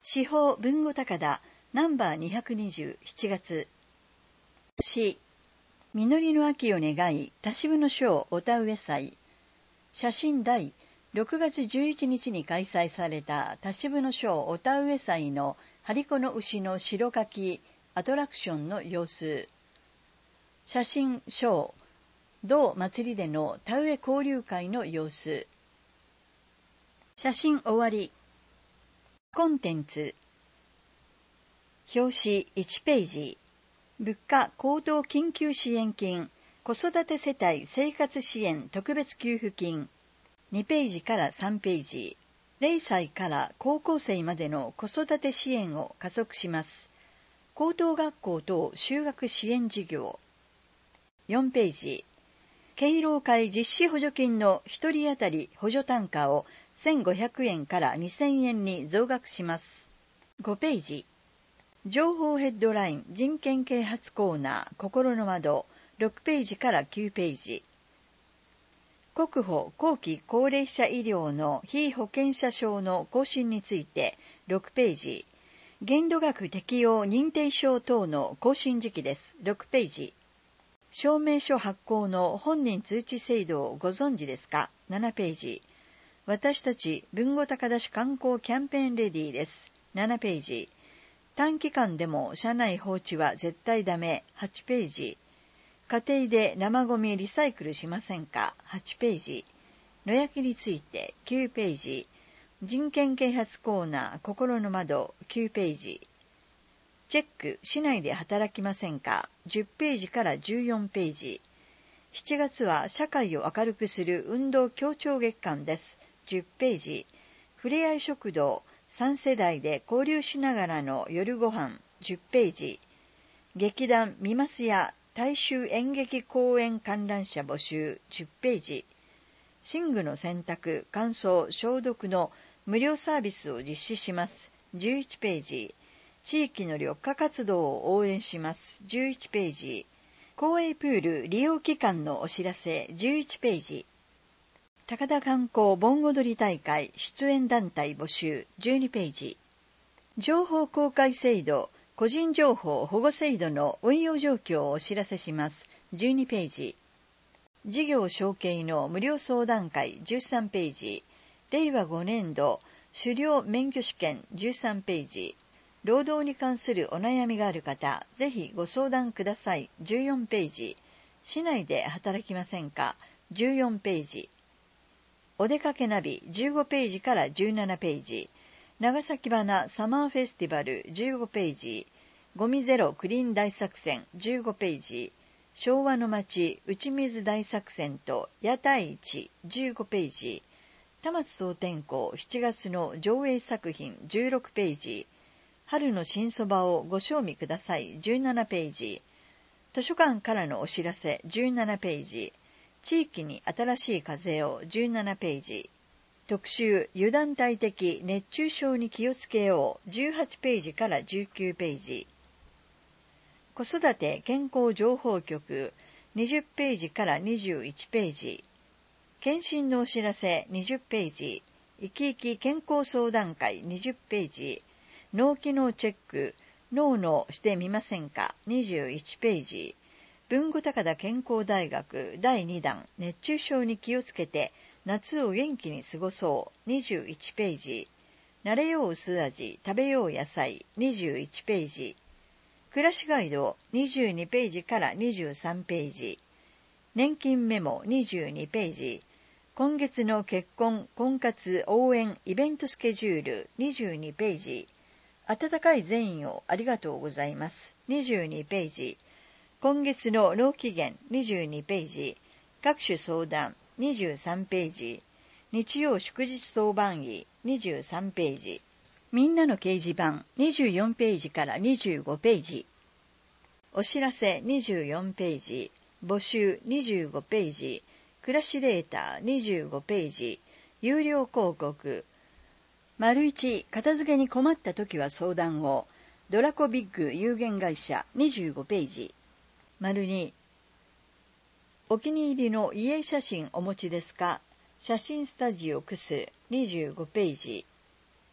司法文語高田ナンバー220 7月。詩、実りの秋を願い、田渋の章お田植え祭。写真第6月11日に開催された田渋の章お田植え祭の張り子の牛の白かきアトラクションの様子。写真章、同祭りでの田植え交流会の様子。写真終わり。コンテンツ。表紙1ページ。物価高騰緊急支援金、子育て世帯生活支援特別給付金。2ページから3ページ。0歳から高校生までの子育て支援を加速します。高等学校等就学支援事業。4ページ。敬老会実施補助金の1人当たり補助単価を1500円から2000円に増額します。5ページ。情報ヘッドライン人権啓発コーナー心の窓6ページから9ページ。国保後期高齢者医療の被保険者証の更新について6ページ。限度額適用認定証等の更新時期です6ページ。証明書発行の本人通知制度をご存知ですか7ページ。私たち文語高田市観光キャンペーンレディーです7ページ。短期間でも車内放置は絶対ダメ8ページ。家庭で生ゴミリサイクルしませんか8ページ。野焼きについて9ページ。人権啓発コーナー心の窓9ページ。チェック市内で働きませんか10ページから14ページ。7月は社会を明るくする運動協調月間です10ページ。ふれあい食堂3世代で交流しながらの夜ご飯10ページ。劇団みますや大衆演劇公演観覧車募集10ページ。寝具の洗濯乾燥消毒の無料サービスを実施します11ページ。地域の緑化活動を応援します11ページ。公営プール利用期間のお知らせ11ページ。高田観光盆踊り大会出演団体募集12ページ。情報公開制度個人情報保護制度の運用状況をお知らせします12ページ。事業承継の無料相談会13ページ。令和5年度狩猟免許試験13ページ。労働に関するお悩みがある方ぜひご相談ください14ページ。市内で働きませんか14ページ。お出かけナビ15ページから17ページ。長崎花サマーフェスティバル15ページ。ゴミゼロクリーン大作戦15ページ。昭和の街打ち水大作戦と屋台市15ページ。田松総天候7月の上映作品16ページ。春の新そばをご賞味ください17ページ。図書館からのお知らせ17ページ。地域に新しい風を17ページ。特集油断大敵熱中症に気をつけよう18ページから19ページ。子育て健康情報局20ページから21ページ。検診のお知らせ20ページ。生き生き健康相談会20ページ。脳機能チェック脳のしてみませんか21ページ。文語高田健康大学第2弾熱中症に気をつけて夏を元気に過ごそう21ページ。慣れよう薄味食べよう野菜21ページ。暮らしガイド22ページから23ページ。年金メモ22ページ。今月の結婚婚活応援イベントスケジュール22ページ。温かい善意をありがとうございます22ページ。今月の納期限22ページ。各種相談23ページ。日曜祝日当番医23ページ。みんなの掲示板24ページから25ページ。お知らせ24ページ。募集25ページ。暮らしデータ25ページ。有料広告。1片付けに困った時は相談を。ドラコビッグ有限会社25ページ。2お気に入りの家写真お持ちですか写真スタジオクス25ページ。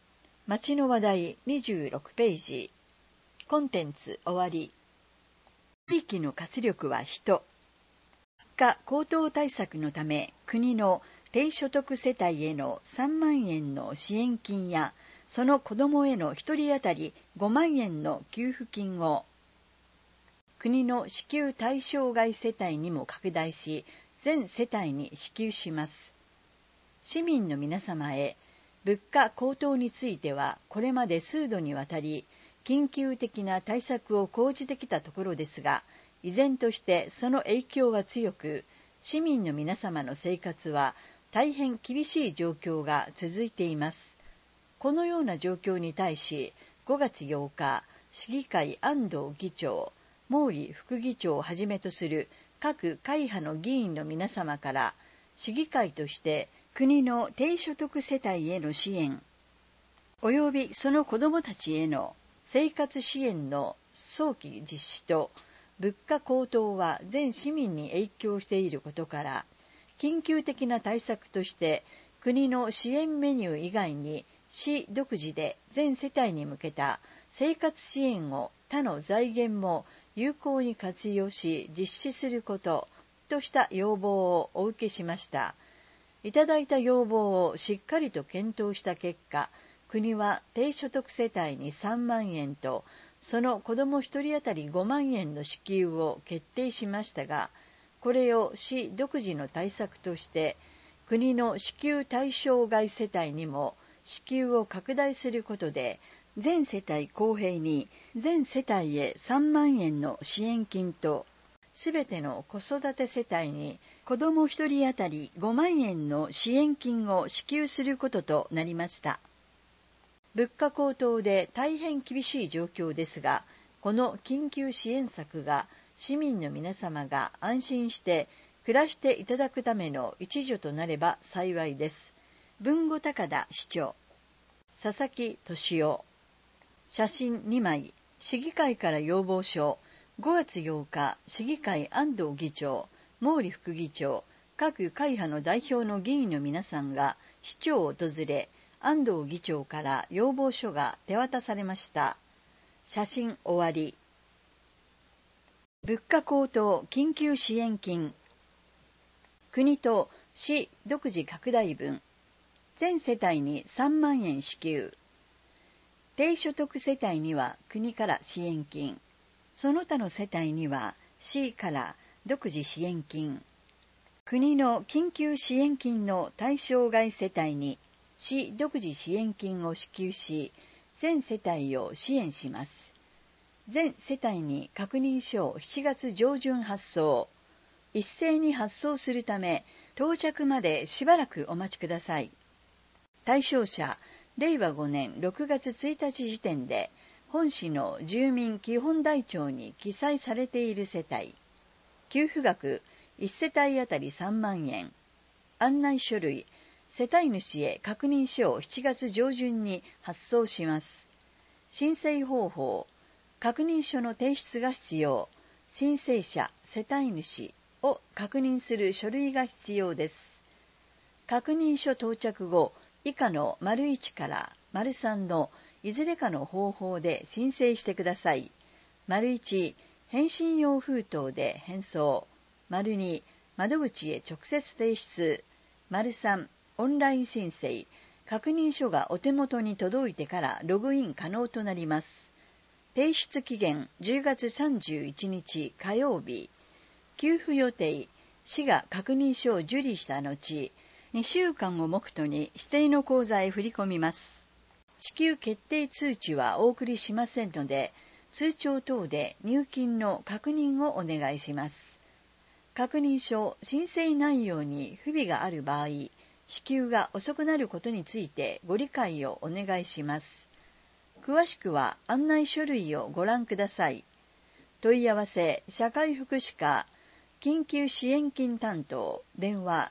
町の話題26ページ。コンテンツ終わり。地域の活力は人。物価高騰対策のため、国の低所得世帯への3万円の支援金や、その子どもへの1人当たり5万円の給付金を、国の支給対象外世帯にも拡大し、全世帯に支給します。市民の皆様へ、物価高騰については、これまで数度にわたり、緊急的な対策を講じてきたところですが、依然としてその影響は強く、市民の皆様の生活は大変厳しい状況が続いています。このような状況に対し、5月8日、市議会安藤議長、毛利副議長をはじめとする各会派の議員の皆様から、市議会として国の低所得世帯への支援、及びその子どもたちへの生活支援の早期実施と、物価高騰は全市民に影響していることから、緊急的な対策として国の支援メニュー以外に市独自で全世帯に向けた生活支援を他の財源も有効に活用し実施することとした要望をお受けしました。いただいた要望をしっかりと検討した結果、国は低所得世帯に3万円と、その子ども1人当たり5万円の支給を決定しましたが、これを市独自の対策として、国の支給対象外世帯にも支給を拡大することで、全世帯公平に全世帯へ3万円の支援金と、すべての子育て世帯に子ども1人当たり5万円の支援金を支給することとなりました。物価高騰で大変厳しい状況ですが、この緊急支援策が市民の皆様が安心して暮らしていただくための一助となれば幸いです。豊後高田市長、佐々木俊夫。写真2枚。市議会から要望書。5月8日、市議会安藤議長、毛利副議長、各会派の代表の議員の皆さんが市長を訪れ、安藤議長から要望書が手渡されました。写真終わり。物価高騰緊急支援金。国と市独自拡大分。全世帯に3万円支給。低所得世帯には国から支援金。その他の世帯には市から独自支援金。国の緊急支援金の対象外世帯に市独自支援金を支給し、全世帯を支援します。全世帯に確認書を7月上旬発送。一斉に発送するため、到着までしばらくお待ちください。対象者、令和5年6月1日時点で、本市の住民基本台帳に記載されている世帯。給付額、1世帯当たり3万円。案内書類、世帯主へ確認書を7月上旬に発送します。申請方法、確認書の提出が必要。申請者、世帯主を確認する書類が必要です。確認書到着後、以下の1から3のいずれかの方法で申請してください。1、返信用封筒で返送。2、窓口へ直接提出。3、オンライン申請。確認書がお手元に届いてからログイン可能となります。提出期限10月31日火曜日。給付予定、市が確認書を受理した後、2週間を目途に指定の口座へ振り込みます。支給決定通知はお送りしませんので、通帳等で入金の確認をお願いします。確認書、申請内容に不備がある場合、支給が遅くなることについてご理解をお願いします。詳しくは案内書類をご覧ください。問い合わせ、社会福祉課、緊急支援金担当、電話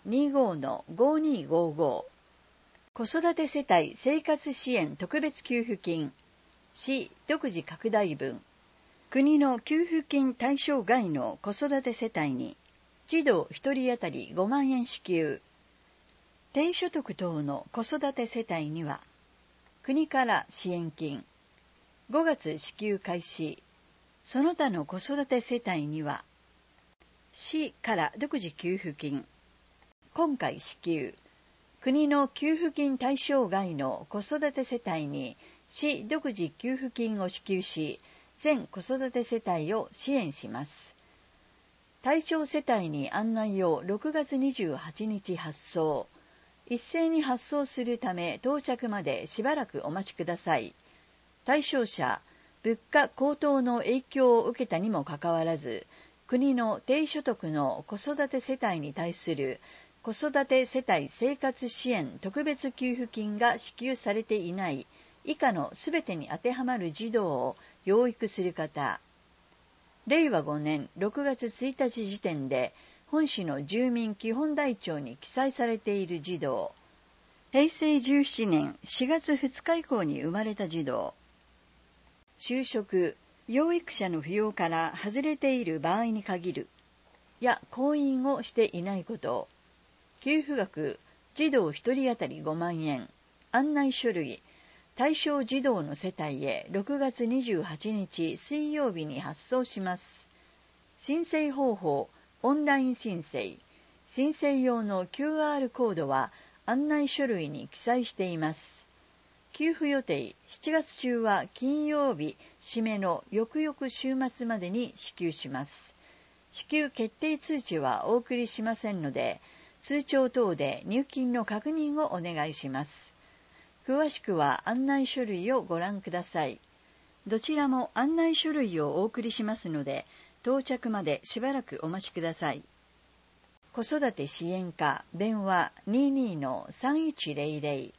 25-5255。子育て世帯生活支援特別給付金、市独自拡大分。国の給付金対象外の子育て世帯に、児童1人当たり5万円支給。低所得等の子育て世帯には、 国から支援金。5月支給開始。その他の子育て世帯には、市から独自給付金。今回支給。国の給付金対象外の子育て世帯に市独自給付金を支給し、全子育て世帯を支援します。対象世帯に案内を6月28日発送。一斉に発送するため到着までしばらくお待ちください。対象者、物価高騰の影響を受けたにもかかわらず、国の低所得の子育て世帯に対する子育て世帯生活支援特別給付金が支給されていない以下のすべてに当てはまる児童を養育する方。令和5年6月1日時点で本市の住民基本台帳に記載されている児童。平成17年4月2日以降に生まれた児童。就職、養育者の扶養から外れている場合に限る。や婚姻をしていないこと。給付額、児童1人当たり5万円。案内書類、対象児童の世帯へ6月28日水曜日に発送します。申請方法、オンライン申請。申請用の QR コードは案内書類に記載しています。給付予定、7月中は金曜日締めの翌々週末までに支給します。支給決定通知はお送りしませんので、通帳等で入金の確認をお願いします。詳しくは案内書類をご覧ください。どちらも案内書類をお送りしますので、到着までしばらくお待ちください。子育て支援課電話 22-3100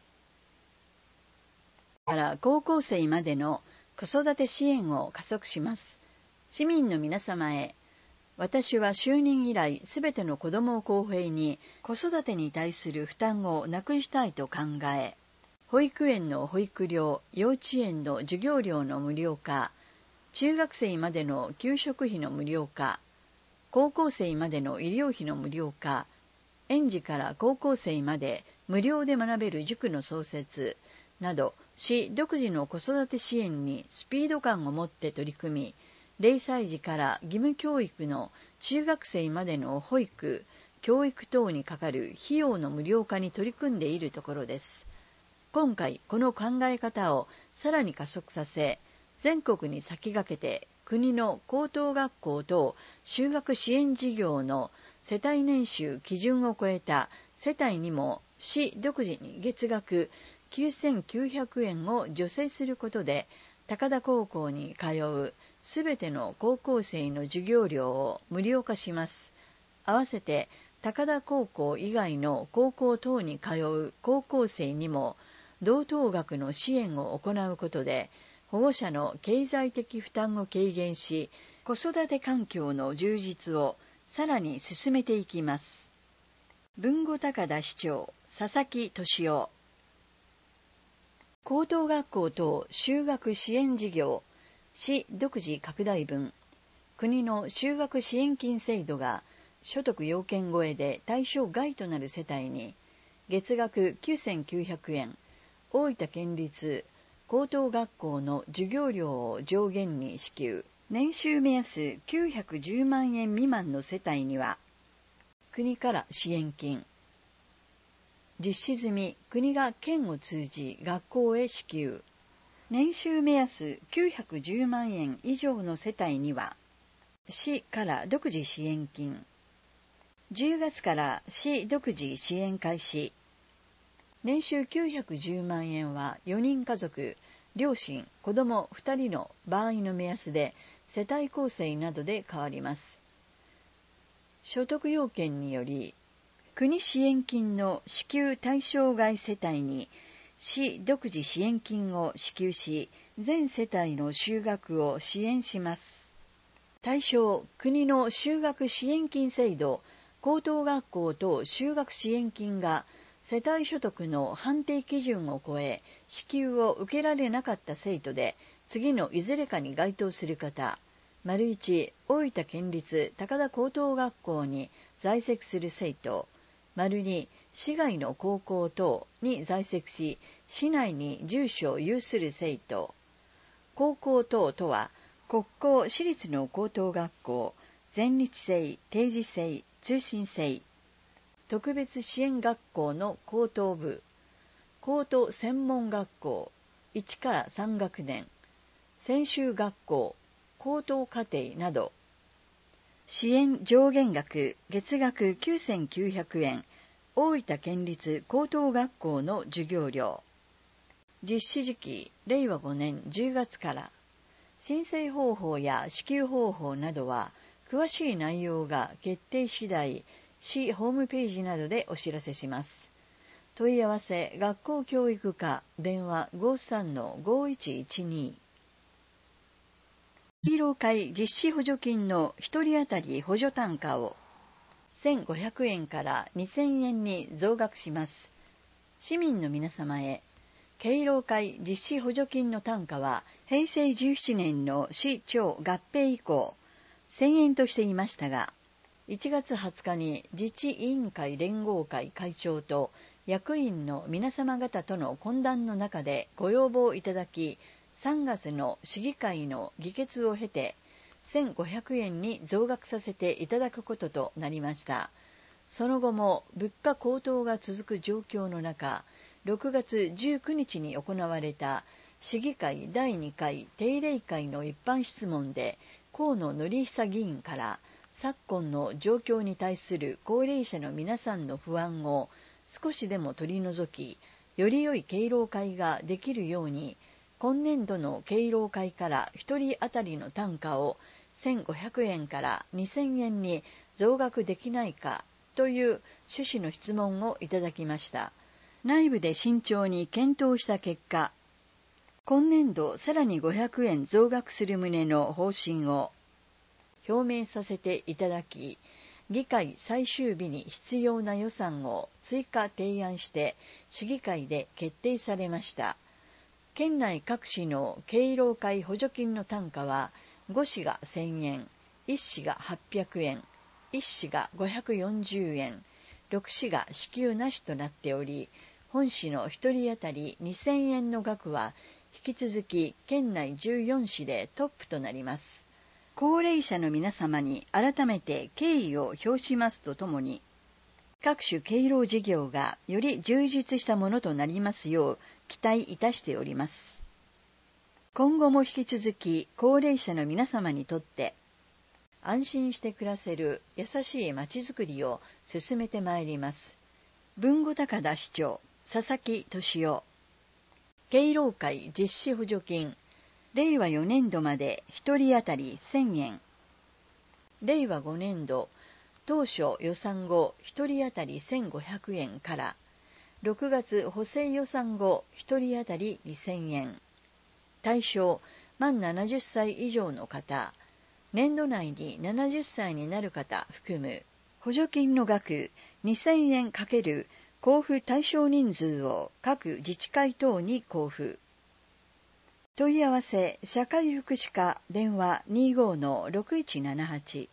から高校生までの子育て支援を加速します。市民の皆様へ、私は就任以来すべての子どもを公平に子育てに対する負担をなくしたいと考え、保育園の保育料、幼稚園の授業料の無料化、中学生までの給食費の無料化、高校生までの医療費の無料化、園児から高校生まで無料で学べる塾の創設など、市独自の子育て支援にスピード感を持って取り組み、0歳児から義務教育の中学生までの保育、教育等にかかる費用の無料化に取り組んでいるところです。今回この考え方をさらに加速させ、全国に先駆けて国の高等学校等就学支援事業の世帯年収基準を超えた世帯にも市独自に月額9900円を助成することで、高田高校に通うすべての高校生の授業料を無料化します。合わせて高田高校以外の高校等に通う高校生にも同等額の支援を行うことで、保護者の経済的負担を軽減し、子育て環境の充実をさらに進めていきます。豊後高田市長、佐々木俊夫。高等学校等就学支援事業、市独自拡大分、国の就学支援金制度が所得要件超えで対象外となる世帯に、月額9900円、大分県立高等学校の授業料を上限に支給、年収目安910万円未満の世帯には、国から支援金。実施済み、国が県を通じ学校へ支給。年収目安910万円以上の世帯には、市から独自支援金。10月から市独自支援開始。年収910万円は4人家族、両親、子供2人の場合の目安で世帯構成などで変わります。所得要件により、国支援金の支給対象外世帯に市独自支援金を支給し、全世帯の就学を支援します。対象、国の就学支援金制度、高等学校等就学支援金が世帯所得の判定基準を超え、支給を受けられなかった生徒で、次のいずれかに該当する方、1、大分県立高田高等学校に在籍する生徒、2、 市外の高校等に在籍し、市内に住所を有する生徒。高校等とは、国公私立の高等学校、全日制、定時制、通信制、特別支援学校の高等部、高等専門学校、1から3学年、専修学校、高等課程など、支援上限額月額9900円、大分県立高等学校の授業料。実施時期、令和5年10月から。申請方法や支給方法などは、詳しい内容が決定次第、市ホームページなどでお知らせします。問い合わせ、学校教育課、電話 53-5112。敬老会実施補助金の1人当たり補助単価を1500円から2000円に増額します。市民の皆様へ、敬老会実施補助金の単価は平成17年の市町合併以降1000円としていましたが、1月20日に自治委員会連合会会長と役員の皆様方との懇談の中でご要望いただき、3月の市議会の議決を経て1500円に増額させていただくこととなりました。その後も物価高騰が続く状況の中、6月19日に行われた市議会第2回定例会の一般質問で、河野典久議員から昨今の状況に対する高齢者の皆さんの不安を少しでも取り除き、より良い敬老会ができるように、今年度の敬老会から1人当たりの単価を1500円から2000円に増額できないかという趣旨の質問をいただきました。内部で慎重に検討した結果、今年度さらに500円増額する旨の方針を表明させていただき、議会最終日に必要な予算を追加提案して市議会で決定されました。県内各市の敬老会補助金の単価は、5市が1000円、1市が800円、1市が540円、6市が支給なしとなっており、本市の1人当たり2000円の額は、引き続き県内14市でトップとなります。高齢者の皆様に改めて敬意を表しますとともに、各種敬老事業がより充実したものとなりますよう期待いたしております。今後も引き続き高齢者の皆様にとって安心して暮らせる優しいまちづくりを進めてまいります。豊後高田市長佐々木俊夫。敬老会実施補助金、令和4年度まで1人当たり1000円。令和5年度当初予算後1人当たり1500円から6月補正予算後1人当たり2000円。対象満70歳以上の方、年度内に70歳になる方含む補助金の額2000円×交付対象人数を各自治会等に交付。問い合わせ社会福祉課電話 25-6178。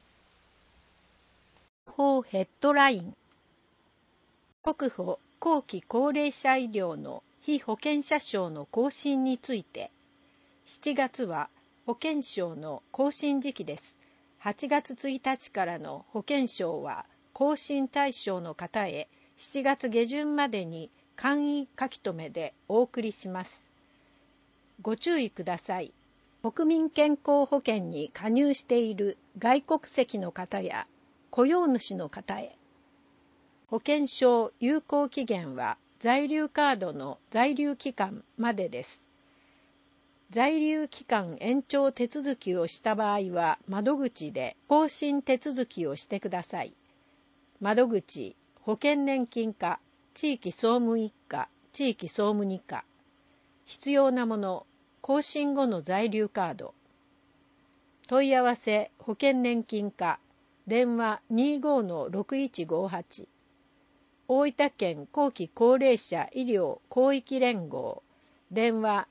法ヘッドライン。国保後期高齢者医療の被保険者証の更新について、7月は保険証の更新時期です。8月1日からの保険証は更新対象の方へ7月下旬までに簡易書き留めでお送りします。ご注意ください。国民健康保険に加入している外国籍の方や雇用主の方へ。保険証有効期限は在留カードの在留期間までです。在留期間延長手続きをした場合は窓口で更新手続きをしてください。窓口、保険年金課、地域総務一課、地域総務二課。必要なもの、更新後の在留カード。問い合わせ保険年金課電話 25-6158。大分県後期高齢者医療広域連合電話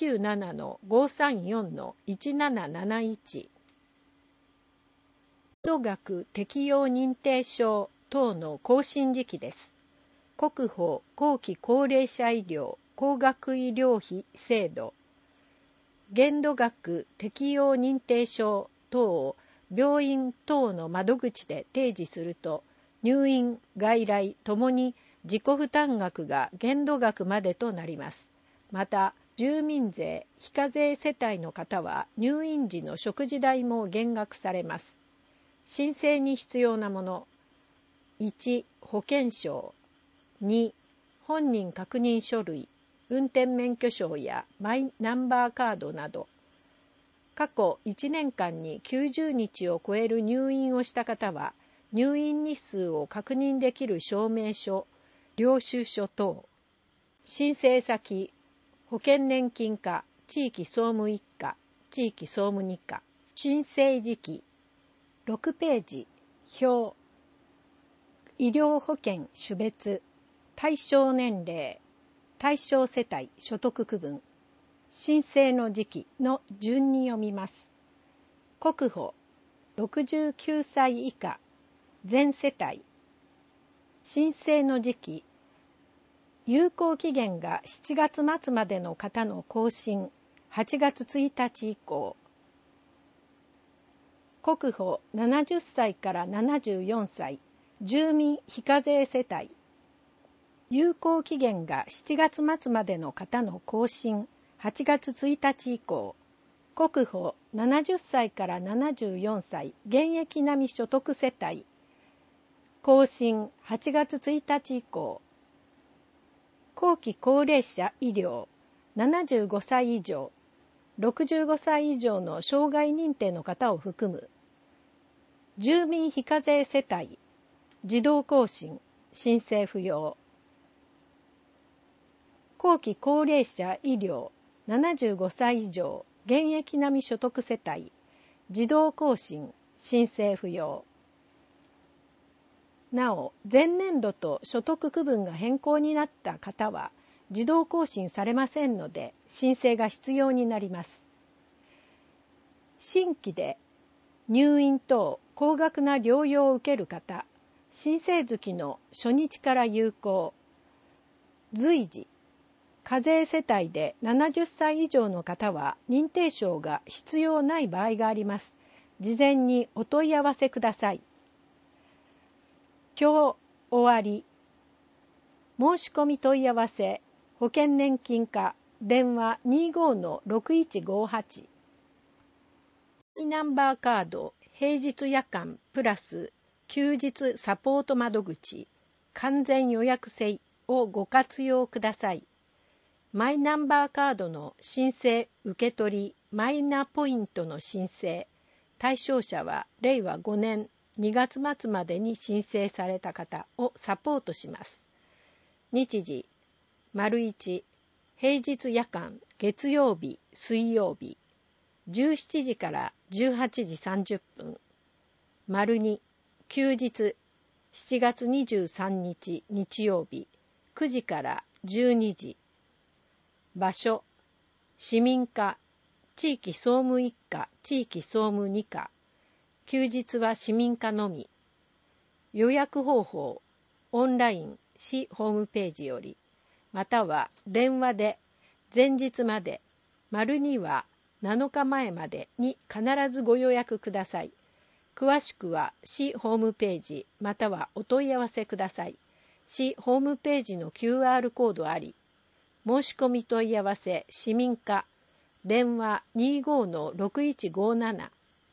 097-534-1771。度額適用認定証等の更新時期です。 国保後期高齢者医療高額医療費制度、限度額適用認定証等を病院等の窓口で提示すると、入院・外来ともに自己負担額が限度額までとなります。また、住民税非課税世帯の方は入院時の食事代も減額されます。申請に必要なもの。1、保険証。2、本人確認書類、運転免許証やマイナンバーカードなど。過去1年間に90日を超える入院をした方は、入院日数を確認できる証明書、領収書等。申請先、保険年金課、地域総務一課、地域総務二課。申請時期。6ページ。表。医療保険種別。対象年齢。対象世帯所得区分。申請の時期の順に読みます。国保。69歳以下。全世帯。申請の時期。有効期限が7月末までの方の更新、8月1日以降。国保70歳から74歳、住民非課税世帯。有効期限が7月末までの方の更新、8月1日以降。国保70歳から74歳、現役並み所得世帯。更新、8月1日以降。後期高齢者医療、75歳以上、65歳以上の障害認定の方を含む。住民非課税世帯、自動更新、申請不要。後期高齢者医療、75歳以上、現役並み所得世帯、自動更新、申請不要。なお、前年度と所得区分が変更になった方は、自動更新されませんので、申請が必要になります。新規で入院等高額な療養を受ける方、申請月の初日から有効。随時、課税世帯で70歳以上の方は認定証が必要ない場合があります。事前にお問い合わせください。今日終わり。申し込み問い合わせ、保険年金課、電話 25-6158。マイナンバーカード、平日夜間プラス休日サポート窓口、完全予約制をご活用ください。マイナンバーカードの申請受け取り、マイナポイントの申請、対象者は令和5年2月末までに申請された方をサポートします。日時、1、平日夜間、月曜日、水曜日、17時から18時30分。2、休日、7月23日日曜日、9時から12時。場所、市民課、地域総務一課、地域総務二課。休日は市民課のみ。予約方法、オンライン、市ホームページより、または電話で前日まで、2は7日前までに必ずご予約ください。詳しくは市ホームページまたはお問い合わせください。市ホームページの QR コードあり、申し込み問い合わせ市民課、電話 25-6157。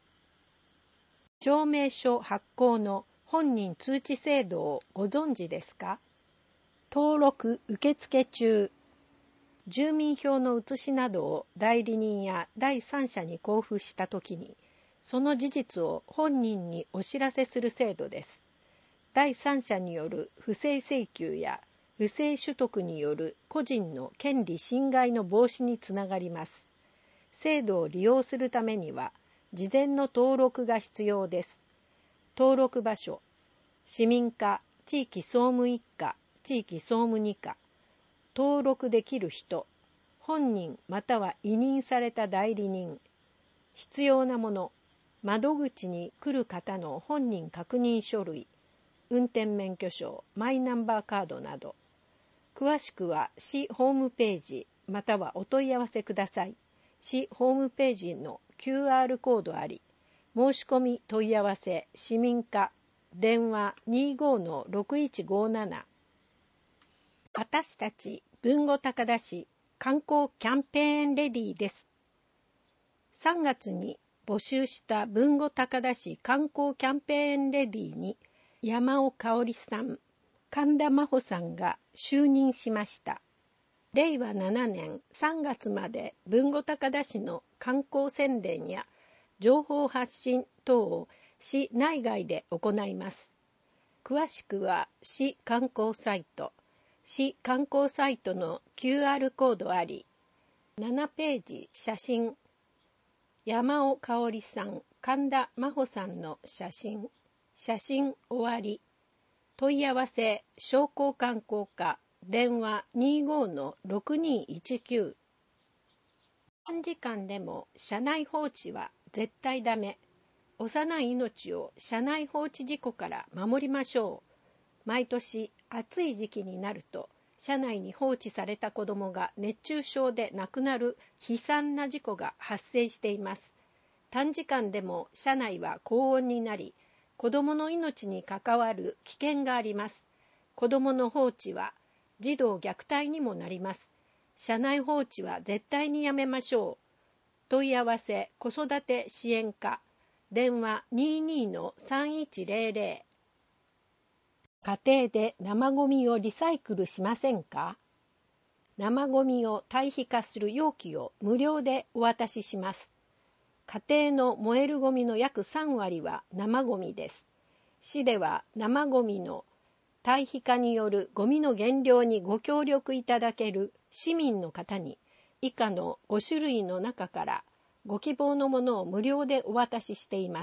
証明書発行の本人通知制度をご存知ですか？登録受付中。住民票の写しなどを代理人や第三者に交付したときに、その事実を本人にお知らせする制度です。第三者による不正請求や不正取得による個人の権利侵害の防止につながります。制度を利用するためには、事前の登録が必要です。登録場所、市民課、地域総務一課、地域総務二課。登録できる人、本人または委任された代理人。必要なもの、窓口に来る方の本人確認書類、 運転免許証、マイナンバーカードなど。詳しくは市ホームページまたはお問い合わせください。市ホームページの QR コードあり、申し込み問い合わせ市民課電話 25-6157。 私たち豊後高田市観光キャンペーンレディーです。3月に募集した豊後高田市観光キャンペーンレディーに山尾香織さん、神田真帆さんが就任しました。令和7年3月まで豊後高田市の観光宣伝や情報発信等を市内外で行います。詳しくは市観光サイトの QR コードあり、7ページ写真、山尾香織さん、神田真帆さんの写真終わり。問い合わせ商工観光課電話 25-6219。 短時間でも車内放置は絶対ダメ。幼い命を車内放置事故から守りましょう。毎年暑い時期になると車内に放置された子どもが熱中症で亡くなる悲惨な事故が発生しています。短時間でも車内は高温になり、子どもの命に関わる危険があります。子どもの放置は児童虐待にもなります。車内放置は絶対にやめましょう。問い合わせ子育て支援課電話 22-3100。 家庭で生ゴミをリサイクルしませんか？生ゴミを堆肥化する容器を無料でお渡しします。家庭の燃えるゴミの約3割は生ゴミです。市では生ゴミの堆肥化によるゴミの減量にご協力いただける市民の方に以下の5種類の中からご希望のものを無料でお渡ししています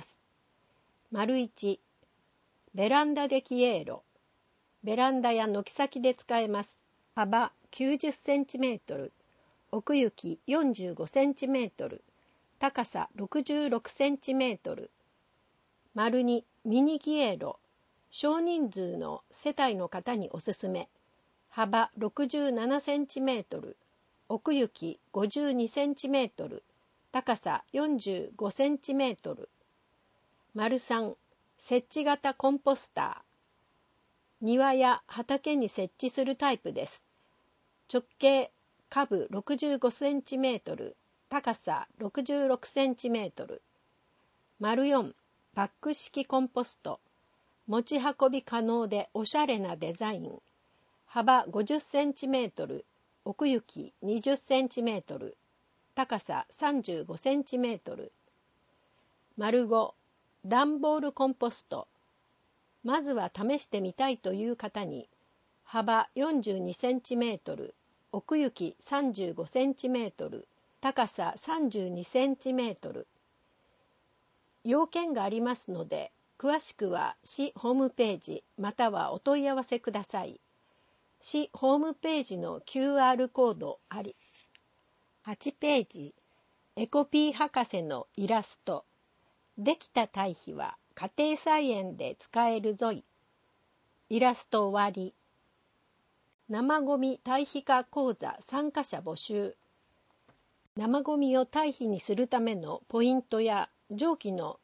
。1、ベランダデキエーロ。ベランダや軒先で使えます。幅90センチメートル、奥行き45センチメートル、高さ66センチメートル。2、ミニギエーロ。少人数の世帯の方におすすめ。幅67センチメートル、奥行き52センチメートル、高さ45センチメートル。3、設置型コンポスター。庭や畑に設置するタイプです。直径下部65センチメートル、高さ66センチメートル。4、バッグ式コンポスト。持ち運び可能でおしゃれなデザイン。幅50センチメートル、奥行き20センチメートル、高さ35センチメートル。5、段ボールコンポスト。まずは試してみたいという方に、幅42センチメートル、奥行き35センチメートル、高さ32センチメートル。要件がありますので、詳しくは市ホームページまたはお問い合わせください。市ホームページの QR コードあり。8ページ、エコピー博士のイラスト。できた堆肥は家庭菜園で使えるぞい。イラスト終わり。生ゴミ堆肥化講座参加者募集。生ゴミを堆肥にするためのポイントや上記の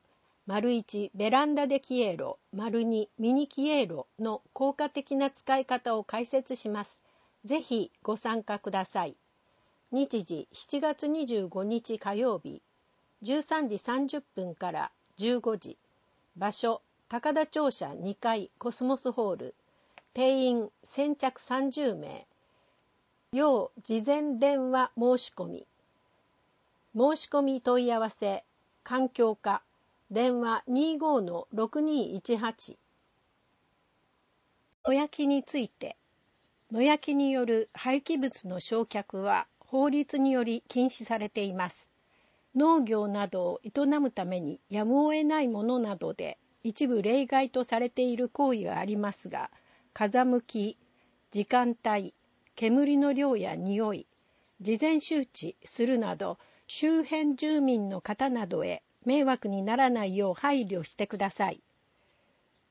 1ベランダデキエーロ、2ミニキエーロの効果的な使い方を解説します。ぜひご参加ください。日時7月25日火曜日、13時30分から15時。場所、高田庁舎2階コスモスホール。定員先着30名。要事前電話申し込み。申し込み問い合わせ、環境課。電話 25-6218。野焼きについて、野焼きによる廃棄物の焼却は法律により禁止されています。農業などを営むためにやむを得ないものなどで一部例外とされている行為がありますが、風向き、時間帯、煙の量や匂い、事前周知するなど周辺住民の方などへ迷惑にならないよう配慮してください。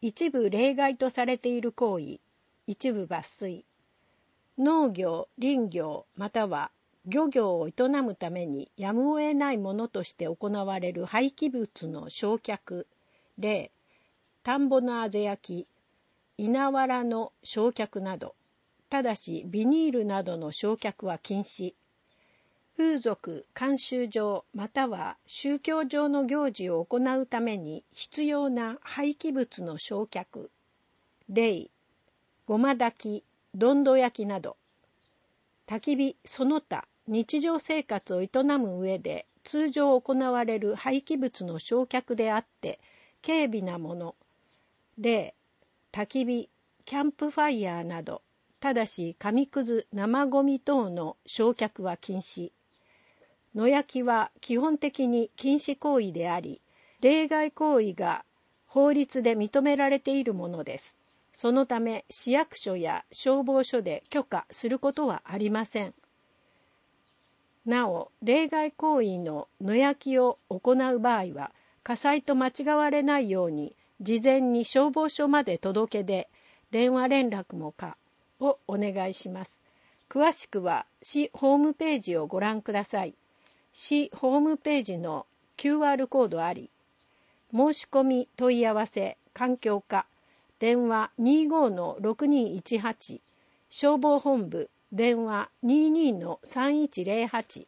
一部例外とされている行為、一部抜粋、農業、林業または漁業を営むためにやむを得ないものとして行われる廃棄物の焼却、例、田んぼのあぜ焼き、稲わらの焼却など、ただしビニールなどの焼却は禁止。風俗、慣習上または宗教上の行事を行うために必要な廃棄物の焼却、例、ごま炊き、どんど焼きなど、焚き火、その他、日常生活を営む上で通常行われる廃棄物の焼却であって軽微なもの、例、焚き火、キャンプファイヤーなど、ただし紙くず、生ゴミ等の焼却は禁止。野焼きは基本的に禁止行為であり、例外行為が法律で認められているものです。そのため市役所や消防署で許可することはありません。なお、例外行為の野焼きを行う場合は、火災と間違われないように、事前に消防署まで届け出、電話連絡も可をお願いします。詳しくは市ホームページをご覧ください。市ホームページの QR コードあり、申し込み問い合わせ環境課、電話 25-6218、消防本部電話 22-3108。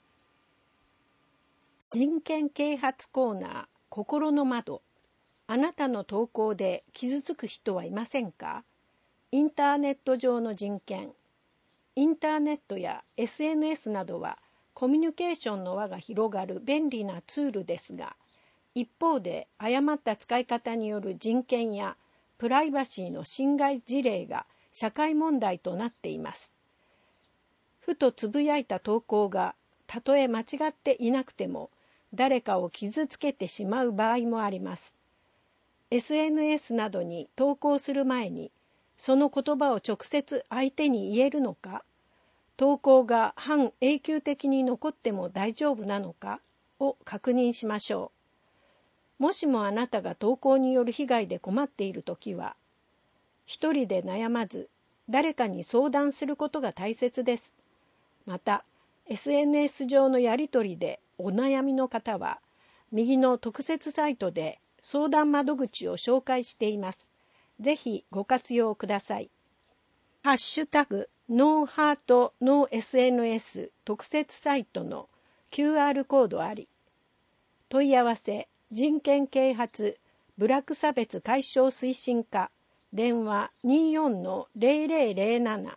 人権啓発コーナー、心の窓。あなたの投稿で傷つく人はいませんか？インターネット上の人権。インターネットや SNS などはコミュニケーションの輪が広がる便利なツールですが、一方で誤った使い方による人権やプライバシーの侵害事例が社会問題となっています。ふとつぶやいた投稿がたとえ間違っていなくても誰かを傷つけてしまう場合もあります。SNS などに投稿する前にその言葉を直接相手に言えるのか、投稿が半永久的に残っても大丈夫なのかを確認しましょう。もしもあなたが投稿による被害で困っているときは、一人で悩まず誰かに相談することが大切です。また、SNS 上のやり取りでお悩みの方は、右の特設サイトで相談窓口を紹介しています。ぜひご活用ください。ハッシュタグノーハートノー SNS 特設サイトの QR コードあり。問い合わせ人権啓発部落差別解消推進課電話 24-0007。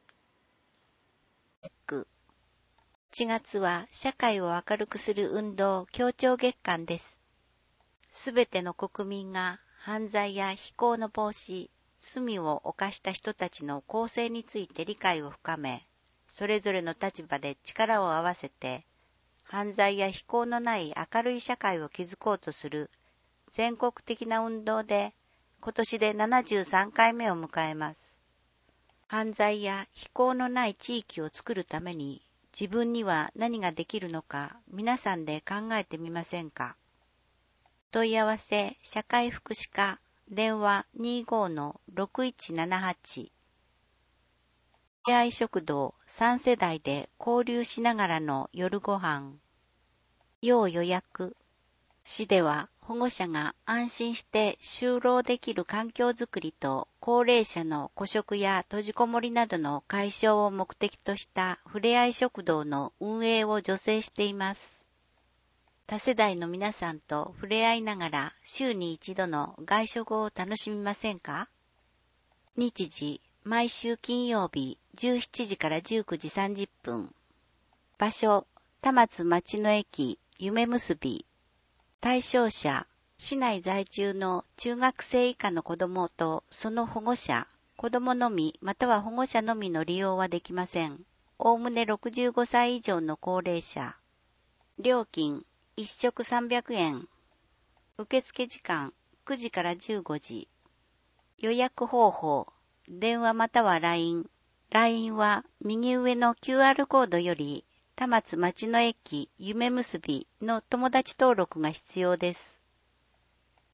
7月は社会を明るくする運動協調月間です。すべての国民が犯罪や非行の防止、罪を犯した人たちの更生について理解を深め、それぞれの立場で力を合わせて、犯罪や非行のない明るい社会を築こうとする全国的な運動で、今年で73回目を迎えます。犯罪や非行のない地域を作るために、自分には何ができるのか、皆さんで考えてみませんか？問い合わせ社会福祉課電話 25-6178。 出会い食堂3世代で交流しながらの夜ご飯。要予約。市では保護者が安心して就労できる環境づくりと高齢者の孤食や閉じこもりなどの解消を目的としたふれあい食堂の運営を助成しています。多世代の皆さんと触れ合いながら週に一度の外食を楽しみませんか？日時、毎週金曜日17時から19時30分。場所、田松町の駅夢結び。対象者、市内在住の中学生以下の子どもとその保護者、子どものみまたは保護者のみの利用はできません。おおむね65歳以上の高齢者。料金、1食300円。受付時間、9時から15時。予約方法、電話または LINE。LINE は右上の QR コードより、田松町の駅夢結びの友達登録が必要です。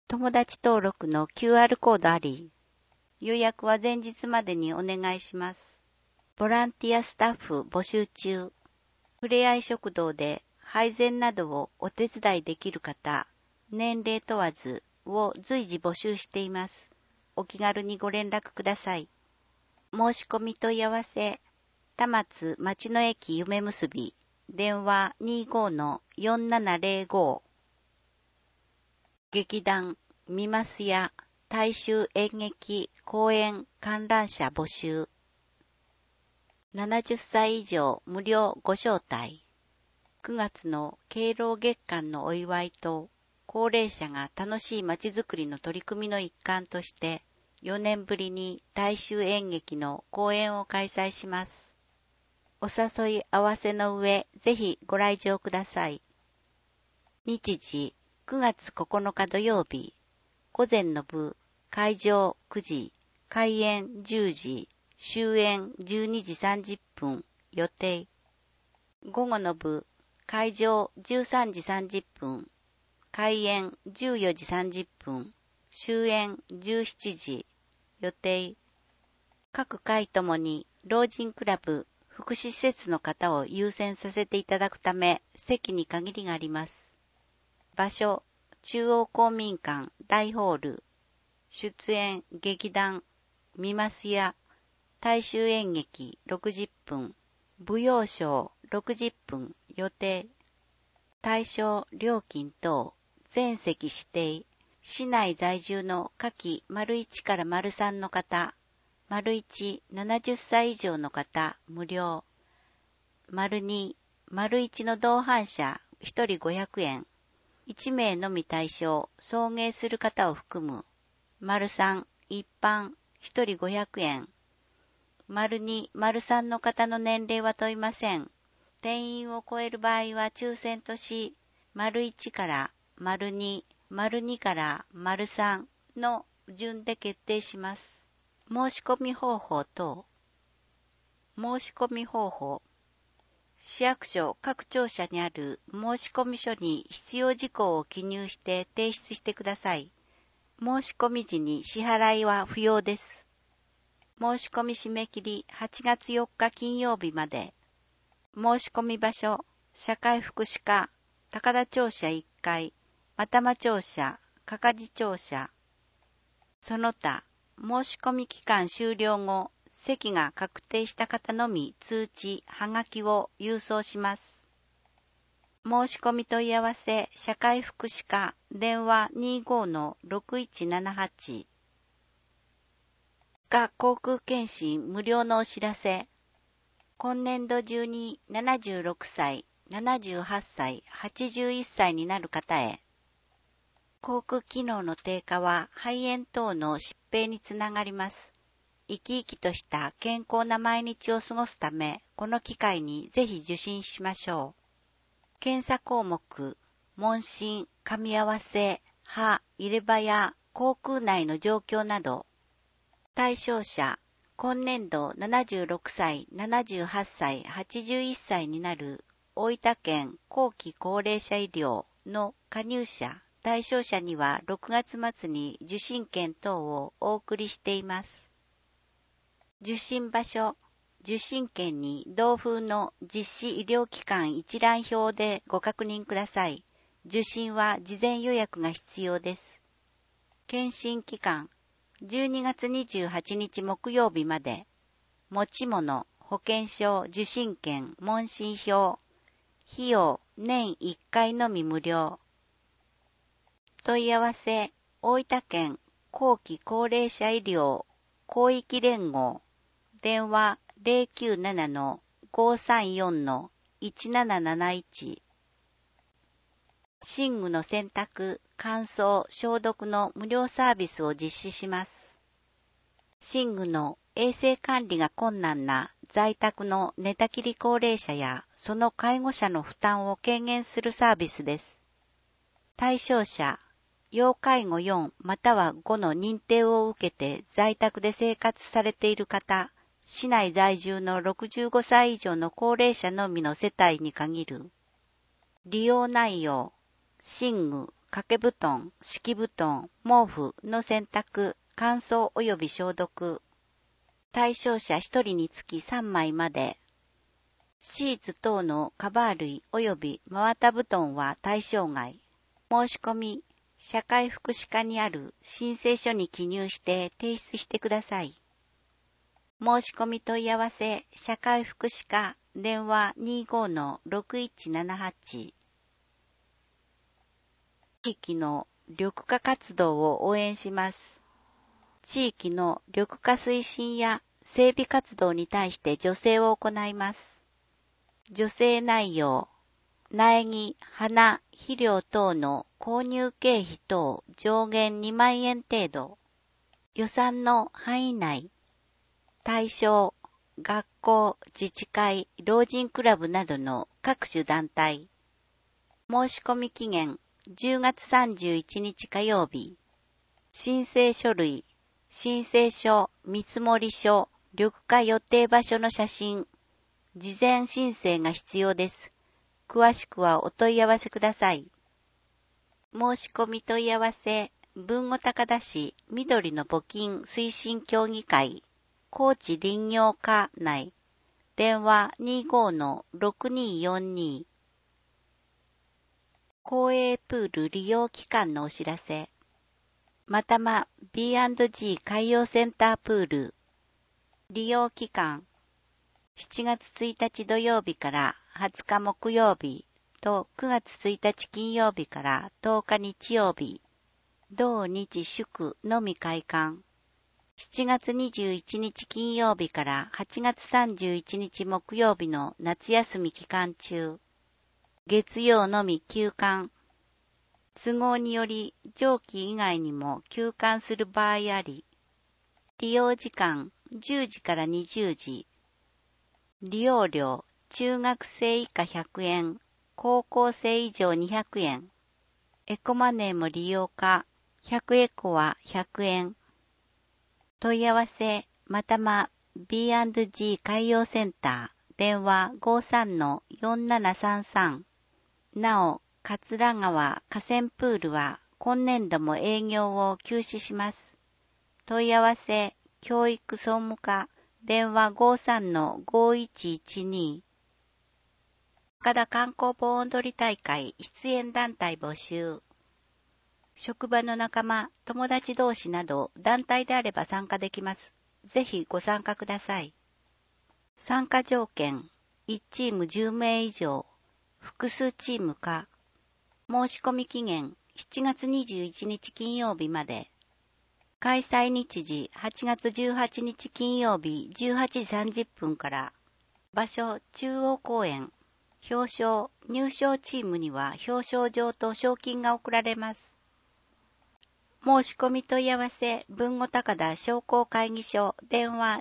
友達登録の QR コードあり。予約は前日までにお願いします。ボランティアスタッフ募集中。ふれあい食堂で配膳などをお手伝いできる方、年齢問わずを随時募集しています。お気軽にご連絡ください。申し込み問い合わせ、田松町の駅夢結び、電話 25-4705。劇団みますや大衆演劇公演観覧者募集。70歳以上無料ご招待。9月の敬老月間のお祝いと、高齢者が楽しいまちづくりの取り組みの一環として、4年ぶりに大衆演劇の公演を開催します。お誘い合わせの上、ぜひご来場ください。日時、9月9日土曜日、午前の部、会場9時、開演10時、終演12時30分、予定。午後の部、会場13時30分、開演14時30分、終演17時、予定。各回ともに老人クラブ、福祉施設の方を優先させていただくため、席に限りがあります。場所、中央公民館大ホール。出演劇団みますや大衆演劇60分、舞踊ショー60分予定。対象料金等、全席指定、市内在住の下記 ① から ③ の方、①、70歳以上の方無料、②、①の同伴者1人500円、1名のみ対象、送迎する方を含む、③、一般、1人500円。②、③の方の年齢は問いません。定員を超える場合は抽選とし、①から、②、②から③の順で決定します。申し込み方法等。申し込み方法。市役所各庁舎にある申込書に必要事項を記入して提出してください。申し込み時に支払いは不要です。申し込み締め切り8月4日金曜日まで。申し込み場所、社会福祉課、高田庁舎1階、又間庁舎、かかじ庁舎。その他、申し込み期間終了後、席が確定した方のみ通知、はがきを郵送します。申し込み問い合わせ、社会福祉課、電話 25-6178。が航空検診無料のお知らせ。今年度中に76歳、78歳、81歳になる方へ。航空機能の低下は肺炎等の疾病につながります。生き生きとした健康な毎日を過ごすため、この機会にぜひ受診しましょう。検査項目、問診、噛み合わせ、歯、入れ歯や口腔内の状況など。対象者、今年度76歳、78歳、81歳になる大分県後期高齢者医療の加入者、対象者には6月末に受診券等をお送りしています。受診場所、受診券に同封の実施医療機関一覧表でご確認ください。受診は事前予約が必要です。検診期間、12月28日木曜日まで。持ち物、保険証、受診券、問診票。費用、年1回のみ無料。問い合わせ、大分県後期高齢者医療広域連合。電話 097-534-1771。寝具の洗濯、乾燥、消毒の無料サービスを実施します。寝具の衛生管理が困難な在宅の寝たきり高齢者やその介護者の負担を軽減するサービスです。対象者、要介護4または5の認定を受けて在宅で生活されている方、市内在住の65歳以上の高齢者のみの世帯に限る。利用内容、寝具、 掛け布団、敷布団、毛布の洗濯、乾燥及び消毒。対象者1人につき3枚まで。シーツ等のカバー類及び真綿布団は対象外。申し込み、社会福祉課にある申請書に記入して提出してください。申し込み問い合わせ、社会福祉課、電話 25-6178。地域の緑化活動を応援します。地域の緑化推進や整備活動に対して助成を行います。助成内容、苗木、花、肥料等の購入経費等上限2万円程度。予算の範囲内。対象、学校、自治会、老人クラブなどの各種団体。申し込み期限、10月31日火曜日。申請書類、申請書、見積書、緑化予定場所の写真。事前申請が必要です。詳しくはお問い合わせください。申し込み問い合わせ、豊後高田市緑の募金推進協議会、高知林業課内、電話 25-6242。公営プール利用期間のお知らせ。またま B&G 海洋センタープール。利用期間。7月1日土曜日から20日木曜日と9月1日金曜日から10日日曜日。同日祝のみ開館。7月21日金曜日から8月31日木曜日の夏休み期間中。月曜のみ休館。都合により上記以外にも休館する場合あり。利用時間10時から20時。利用料中学生以下100円、高校生以上200円。エコマネーも利用可。100エコは100円。問い合わせ、またま B&G 海洋センター、電話 53-4733。なお、桂川河川プールは今年度も営業を休止します。問い合わせ、教育総務課、電話 53-5112。高田観光盆踊り大会出演団体募集。職場の仲間、友達同士など団体であれば参加できます。ぜひご参加ください。参加条件、1チーム10名以上、複数チームか。申し込み期限、7月21日金曜日まで。開催日時、8月18日金曜日18時30分から。場所、中央公園。表彰、入賞チームには表彰状と賞金が贈られます。申し込み問い合わせ、豊後高田商工会議所、電話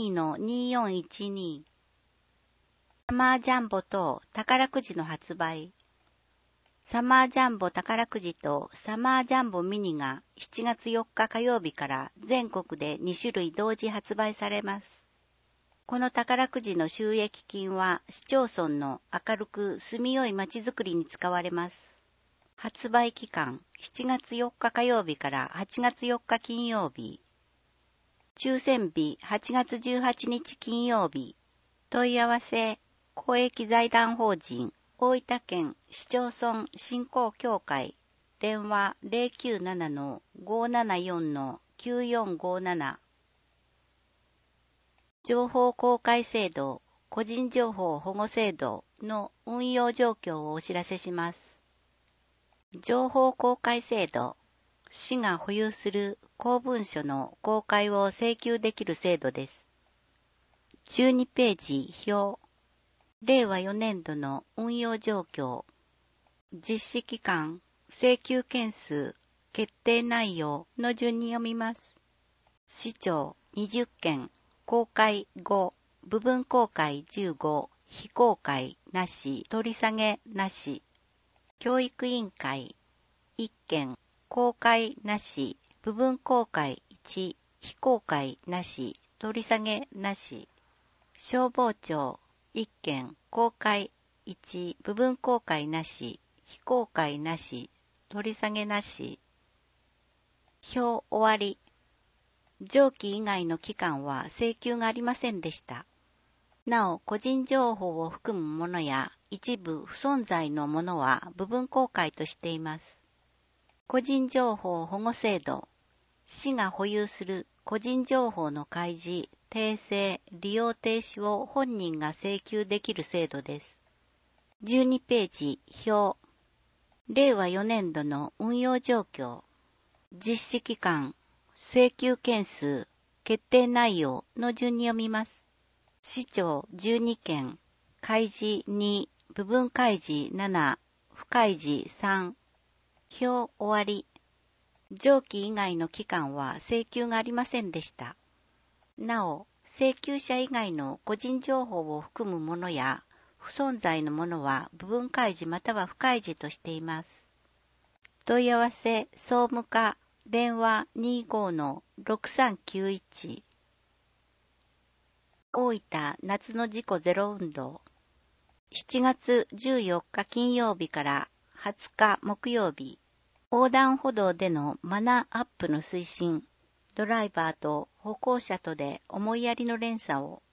22-2412。サマージャンボと宝くじの発売。サマージャンボ宝くじとサマージャンボミニが7月4日火曜日から全国で2種類同時発売されます。この宝くじの収益金は市町村の明るく住みよいまちづくりに使われます。発売期間7月4日火曜日から8月4日金曜日。抽選日8月18日金曜日。問い合わせ、公益財団法人大分県市町村振興協会、電話 097-574-9457。情報公開制度、個人情報保護制度の運用状況をお知らせします。情報公開制度、市が保有する公文書の公開を請求できる制度です。12ページ表。令和4年度の運用状況。実施期間、請求件数、決定内容の順に読みます。市長20件、公開5、部分公開15、非公開なし、取り下げなし。教育委員会1件、公開なし、部分公開1、非公開なし、取り下げなし。消防庁1件、公開1、部分公開なし、非公開なし、 取り下げなし。表終わり。上記以外の期間は請求がありませんでした。なお、個人情報を含むものや一部不存在のものは部分公開としています。個人情報保護制度。市が保有する個人情報の開示、訂正、利用停止を本人が請求できる制度です。12ページ、表。令和4年度の運用状況。実施期間、請求件数、決定内容の順に読みます。市長12件、開示2、部分開示7、不開示3。表終わり。上記以外の期間は請求がありませんでした。なお、請求者以外の個人情報を含むものや不存在のものは部分開示または不開示としています。問い合わせ総務課電話 25-6391 大分夏の事故ゼロ運動7月14日金曜日から20日木曜日横断歩道でのマナーアップの推進、ドライバーと歩行者とで思いやりの連鎖を。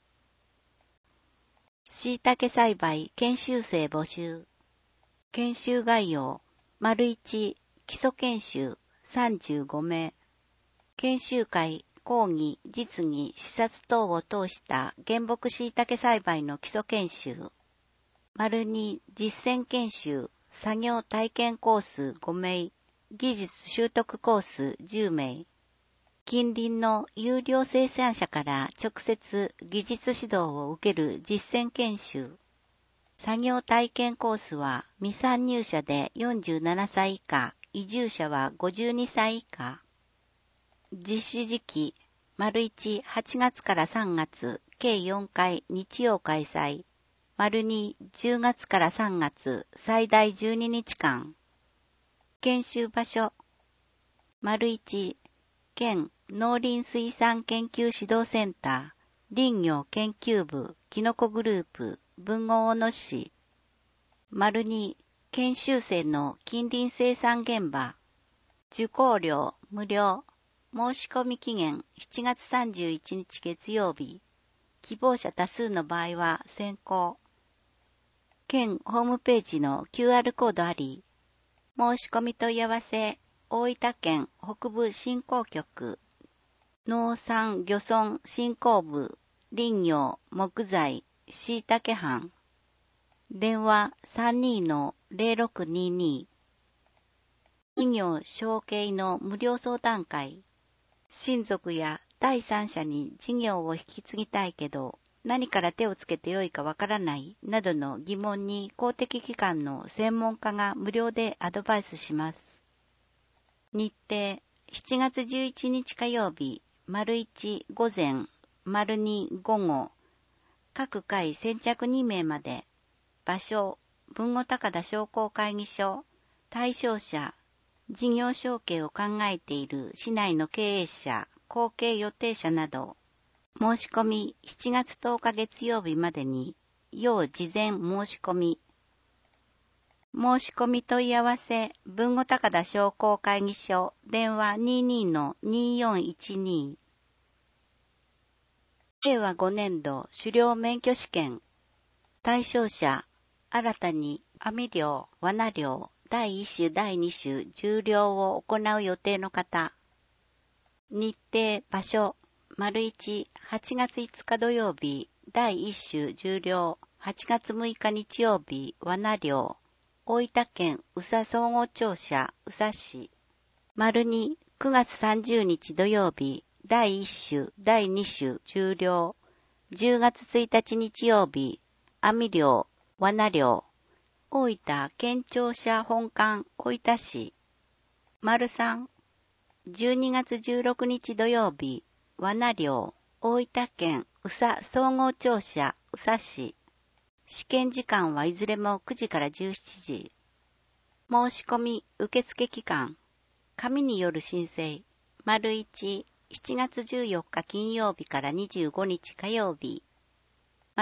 椎茸栽培研修生募集。研修概要、1、基礎研修35名。研修会、講義、実技、視察等を通した原木椎茸栽培の基礎研修。2、実践研修、作業体験コース5名。技術習得コース10名。近隣の有料生産者から直接技術指導を受ける実践研修。作業体験コースは未参入者で47歳以下、移住者は52歳以下。実施時期、1、8月から3月、計4回日曜開催。2、10月から3月、最大12日間。研修場所。1、県農林水産研究指導センター、林業研究部、キノコグループ、豊後大野市。2、研修生の近隣生産現場。受講料無料。申し込み期限7月31日月曜日。希望者多数の場合は先行。県ホームページの QR コードあり。申し込み問い合わせ、大分県北部振興局、農産漁村振興部、林業木材椎茸班、電話 32-0622、企業承継の無料相談会、親族や第三者に事業を引き継ぎたいけど、何から手をつけてよいかわからないなどの疑問に公的機関の専門家が無料でアドバイスします。日程、7月11日火曜日、1午前、2午後、各回先着2名まで、場所、豊後高田商工会議所、対象者、事業承継を考えている市内の経営者、後継予定者など、申し込み7月10日月曜日までに、要事前申し込み。申し込み問い合わせ、豊後高田商工会議所、電話 22-2412。令和5年度狩猟免許試験。対象者、新たに網漁、罠漁、第1種、第2種、重漁を行う予定の方。日程、場所、1、8月5日土曜日、第1種重漁、8月6日日曜日、罠漁、大分県宇佐総合庁舎、宇佐市。2、9月30日土曜日、第1種、第2種重漁、10月1日日曜日、網漁、罠漁、大分県庁舎本館、大分市。3、12月16日土曜日、罠漁、大分県宇佐総合庁舎、宇佐市。試験時間はいずれも9時から17時。申し込み受付期間。紙による申請。1、7月14日金曜日から25日火曜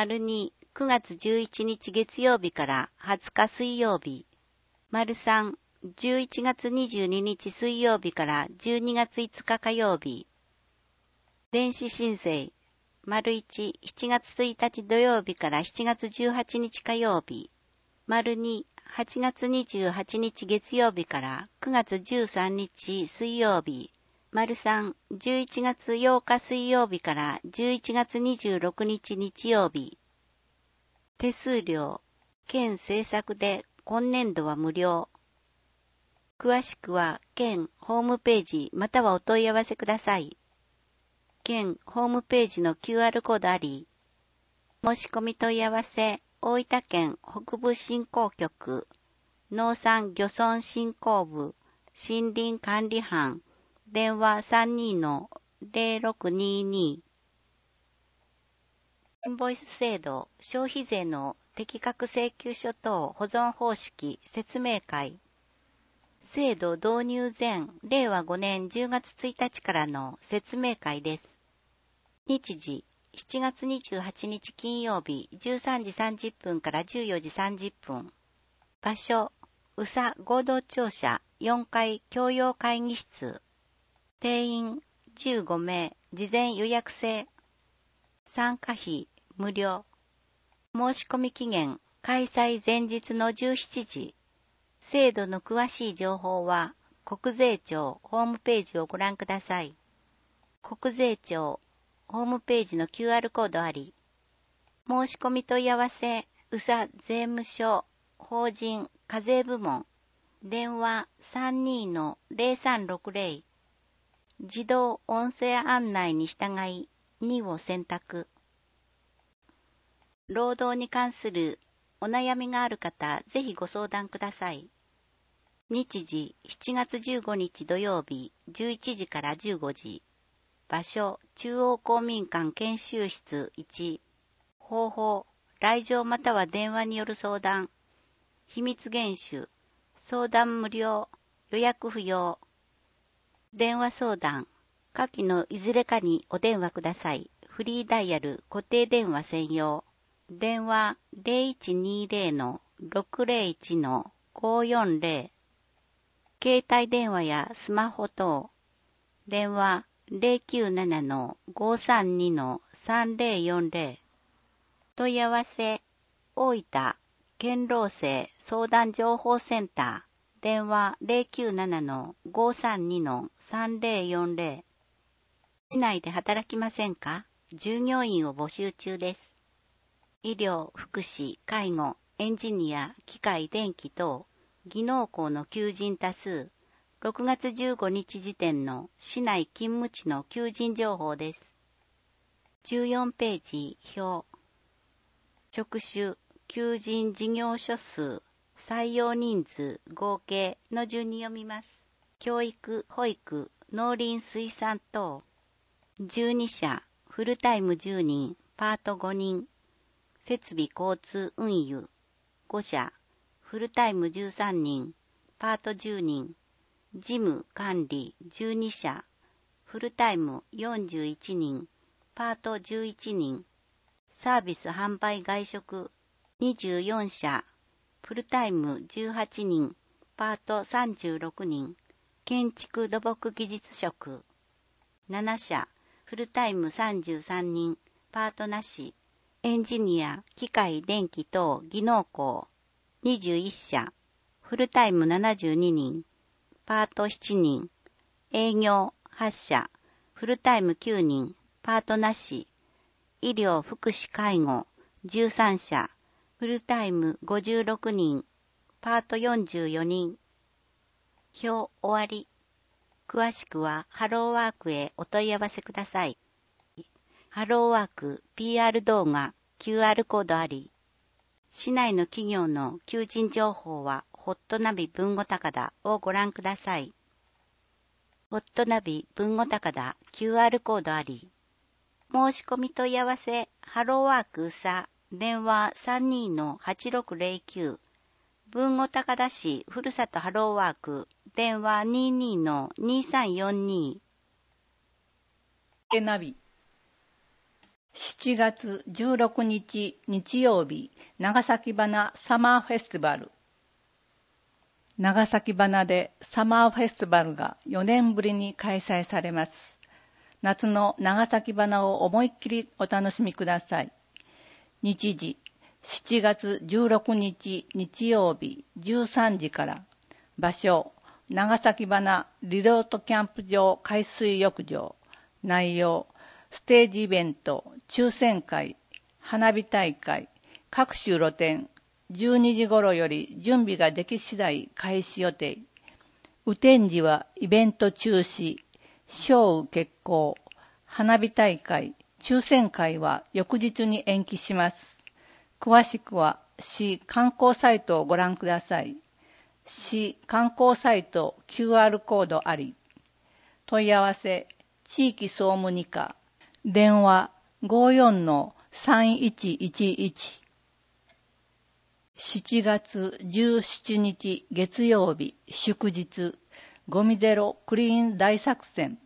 日。2、9月11日月曜日から20日水曜日。3、 11月22日水曜日から12月5日火曜日。電子申請、丸1、7月1日土曜日から7月18日火曜日。丸2、8月28日月曜日から9月13日水曜日。丸3、11月8日水曜日から11月26日日曜日。手数料、県政策で今年度は無料。詳しくは県ホームページまたはお問い合わせください。県ホームページの QR コードあり。申し込み問い合わせ、大分県北部振興局、農産漁村振興部、森林管理班、電話 32-0622。インボイス制度、消費税の適格請求書等保存方式説明会。制度導入前、令和5年10月1日からの説明会です。日時、7月28日金曜日13時30分から14時30分。場所、宇佐合同庁舎4階共用会議室。定員15名、事前予約制。参加費無料。申し込み期限、開催前日の17時。制度の詳しい情報は、国税庁ホームページをご覧ください。国税庁ホームページの QR コードあり。申し込み問い合わせ、宇佐税務署法人課税部門。電話 32-0360。自動音声案内に従い2を選択。労働に関するお悩みがある方、ぜひご相談ください。日時、7月15日土曜日、11時から15時。場所、中央公民館研修室1。方法、来場または電話による相談。秘密厳守、相談無料、予約不要。電話相談、下記のいずれかにお電話ください。フリーダイヤル固定電話専用。電話 0120-601-540。携帯電話やスマホ等。電話 097-532-3040。問い合わせ、大分県労政相談情報センター。電話 097-532-3040。市内で働きませんか？従業員を募集中です。医療、福祉、介護、エンジニア、機械、電気等、技能工の求人多数。6月15日時点の市内勤務地の求人情報です。14ページ表。職種、求人事業所数、採用人数、合計の順に読みます。教育、保育、農林水産等。12社、フルタイム10人、パート5人。設備交通運輸。5社、フルタイム13人、パート10人。事務管理12社、フルタイム41人、パート11人。サービス販売外食24社、フルタイム18人、パート36人。建築土木技術職7社、フルタイム33人、パートなし。エンジニア、機械、電気等技能工21社、フルタイム72人、パート7人。営業8社、フルタイム9人、パートなし。医療福祉介護13社、フルタイム56人、パート44人。表終わり。詳しくはハローワークへお問い合わせください。ハローワーク PR 動画 QR コードあり。市内の企業の求人情報はホットナビ文語高田をご覧ください。ホットナビ文語高田 QR コードあり。申し込み問い合わせ、ハローワーク宇佐、電話 32-8609。文語高田市ふるさとハローワーク、電話 22-2342。 ナビ。7月16日日曜日、長崎花サマーフェスティバル。 長崎花でサマーフェスティバルが4年ぶりに開催されます。夏の長崎花を思いっきりお楽しみください。日時、7月16日日曜日13時から。場所、長崎花リゾートキャンプ場海水浴場。内容、ステージイベント、抽選会、花火大会、各種露店、12時頃より準備ができ次第開始予定。雨天時はイベント中止、小雨決行、花火大会、抽選会は翌日に延期します。詳しくは市観光サイトをご覧ください。市観光サイト QR コードあり。問い合わせ、地域総務2課、電話 54-3111。7月17日月曜日祝日、ゴミゼロクリーン大作戦。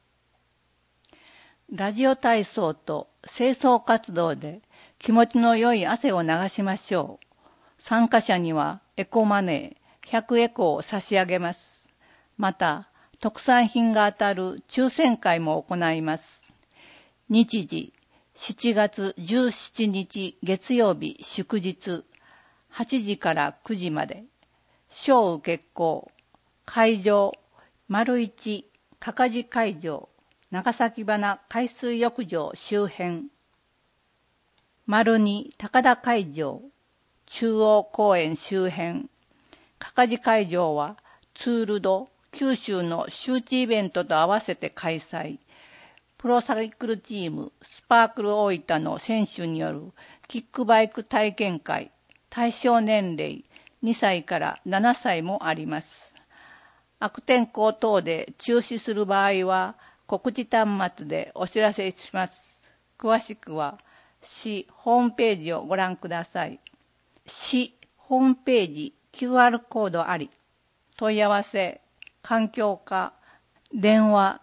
ラジオ体操と清掃活動で気持ちの良い汗を流しましょう。参加者にはエコマネー100エコを差し上げます。また、特産品が当たる抽選会も行います。日時、7月17日月曜日祝日、8時から9時まで。小雨決行。会場、丸一、かかじ会場、長崎花海水浴場周辺。丸二、高田会場、中央公園周辺。かかじ会場は、ツールド、九州の周知イベントと合わせて開催。プロサイクルチーム、スパークル大分の選手によるキックバイク体験会。対象年齢2歳から7歳もあります。悪天候等で中止する場合は告知端末でお知らせします。詳しくは市ホームページをご覧ください。市ホームページ QR コードあり。問い合わせ、環境課、電話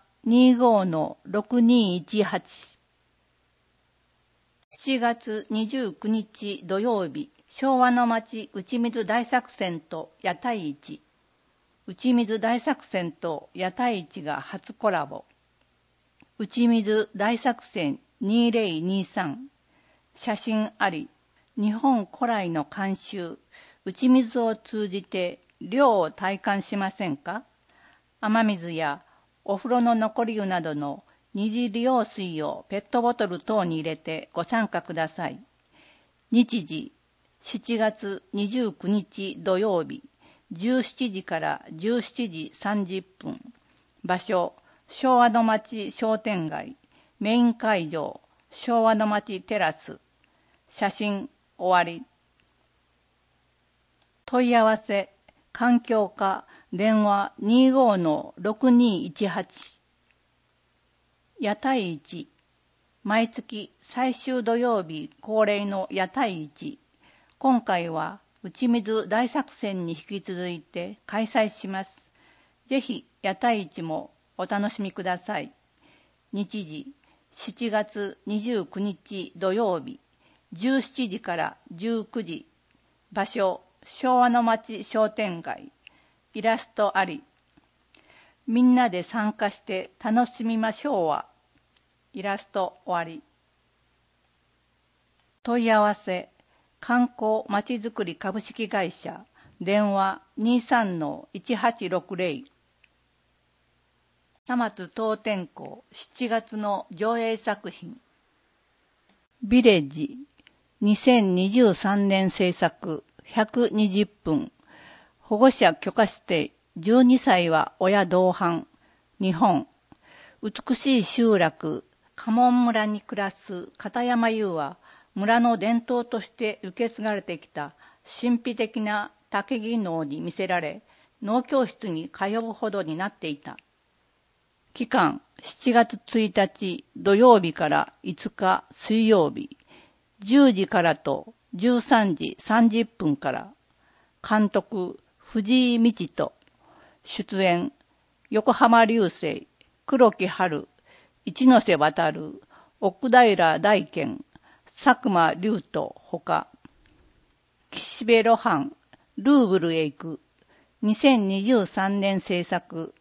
25-6218。7月29日土曜日、昭和の町打水大作戦と屋台市。打水大作戦と屋台市が初コラボ。打水大作戦2023。写真あり。日本古来の慣習。打ち水を通じて涼を体感しませんか？雨水やお風呂の残り湯などの二次利用水をペットボトル等に入れてご参加ください。日時、7月29日土曜日、17時から17時30分。場所、昭和の町商店街、メイン会場、昭和の町テラス。写真、終わり。問い合わせ、環境課、電話 25-6218。屋台市。毎月最終土曜日恒例の屋台市。今回は打ち水大作戦に引き続いて開催します。ぜひ屋台市もお楽しみください。日時、7月29日土曜日、17時から19時。場所、昭和の町商店街。イラストあり。みんなで参加して楽しみましょうは。イラスト終わり。問い合わせ、観光まちづくり株式会社、電話 23-1860。田松東天校7月の上映作品。ビレッジ、2023年制作120分。保護者許可指定、12歳は親同伴。日本。美しい集落、家紋村に暮らす片山優は、村の伝統として受け継がれてきた神秘的な竹技能に魅せられ、農教室に通うほどになっていた。期間、7月1日土曜日から5日水曜日、10時からと13時30分から。監督、藤井道人。出演、横浜流星、黒木春、一ノ瀬渡、奥平大賢、佐久間龍斗ほか。岸辺露伴、ルーブルへ行く、 2023年制作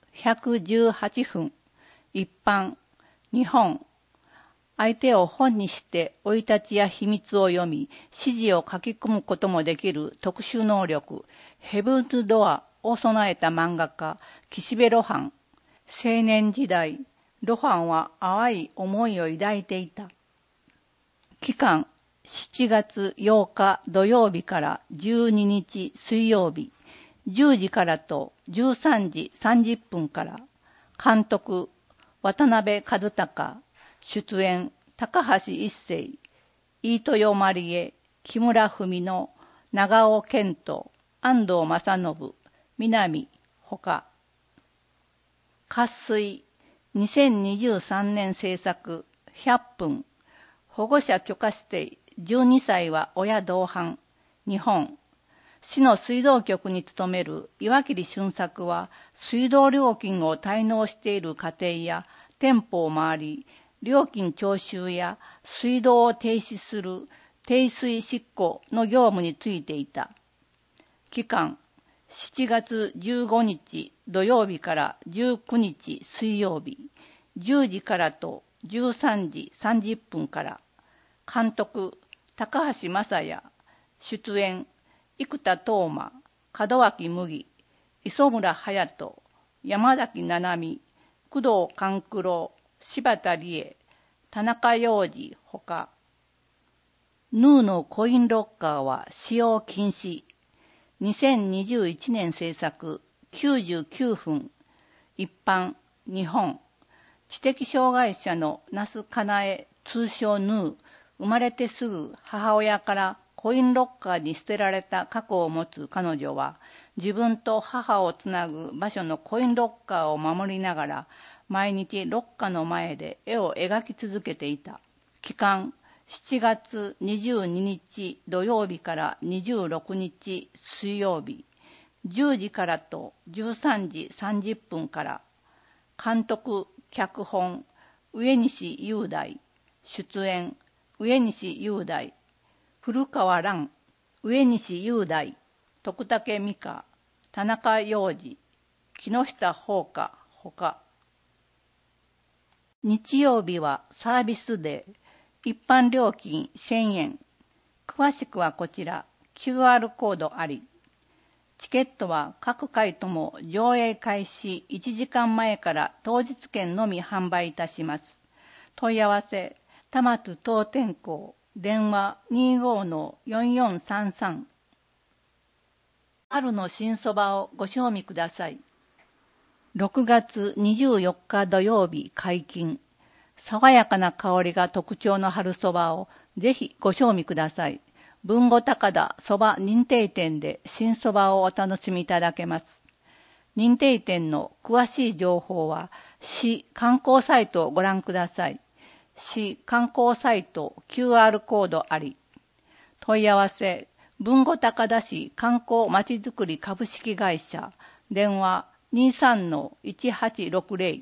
118分。一般。日本。相手を本にして生い立ちや秘密を読み、指示を書き込むこともできる特殊能力、ヘブンズドアを備えた漫画家、岸辺露伴。青年時代、露伴は淡い思いを抱いていた。期間、7月8日土曜日から12日水曜日、10時からと13時30分から。監督、渡辺和孝。出演、高橋一生、飯豊まりえ、木村文乃、長尾健人、安藤正信、南、他。渇水、2023年制作、100分。保護者許可指定、12歳は親同伴。日本。市の水道局に勤める岩切俊作は、水道料金を滞納している家庭や店舗を回り、料金徴収や水道を停止する停水執行の業務についていた。期間、7月15日土曜日から19日水曜日、10時からと13時30分から。監督、高橋正也。出演、生田斗真、門脇麦、磯村隼人、山崎七海、工藤官九郎、柴田理恵、田中洋次ほか。ヌーのコインロッカーは使用禁止。2021年制作99分。一般、日本。知的障害者の那須かなえ、通称ヌー。生まれてすぐ母親からコインロッカーに捨てられた過去を持つ彼女は、自分と母をつなぐ場所のコインロッカーを守りながら、毎日ロッカーの前で絵を描き続けていた。期間、7月22日土曜日から26日水曜日、10時からと13時30分から。監督、脚本、上西雄大。出演、上西雄大。古川蘭、上西雄大。徳武美香、田中洋次、木下宝花、ほか。日曜日はサービスデー。一般料金1000円。詳しくはこちら、QR コードあり。チケットは各回とも上映開始1時間前から当日券のみ販売いたします。問い合わせ、玉津東天港、電話 25-4433。春の新そばをご賞味ください。6月24日土曜日解禁。爽やかな香りが特徴の春そばをぜひご賞味ください。豊後高田そば認定店で新そばをお楽しみいただけます。認定店の詳しい情報は市観光サイトをご覧ください。市観光サイト QR コードあり。問い合わせ、豊後高田市観光まちづくり株式会社、電話 23-1860。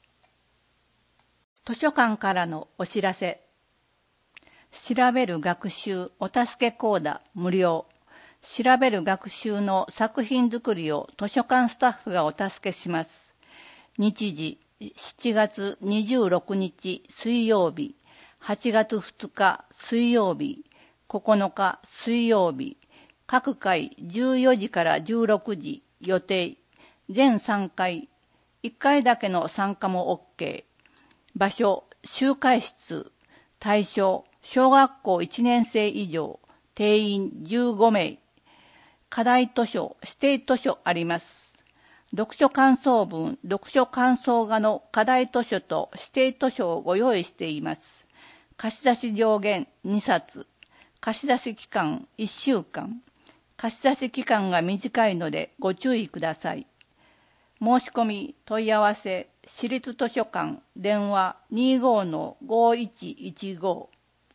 図書館からのお知らせ。調べる学習お助け講座無料。調べる学習の作品作りを図書館スタッフがお助けします。日時、7月26日水曜日、8月2日水曜日、9日水曜日、各回14時から16時予定。全3回、1回だけの参加も OK。場所、集会室。対象、小学校1年生以上。定員15名。課題図書、指定図書あります。読書感想文、読書感想画の課題図書と指定図書をご用意しています。貸し出し上限2冊。貸し出し期間1週間。貸し出し期間が短いのでご注意ください。申し込み、問い合わせ、市立図書館、電話 25-5115。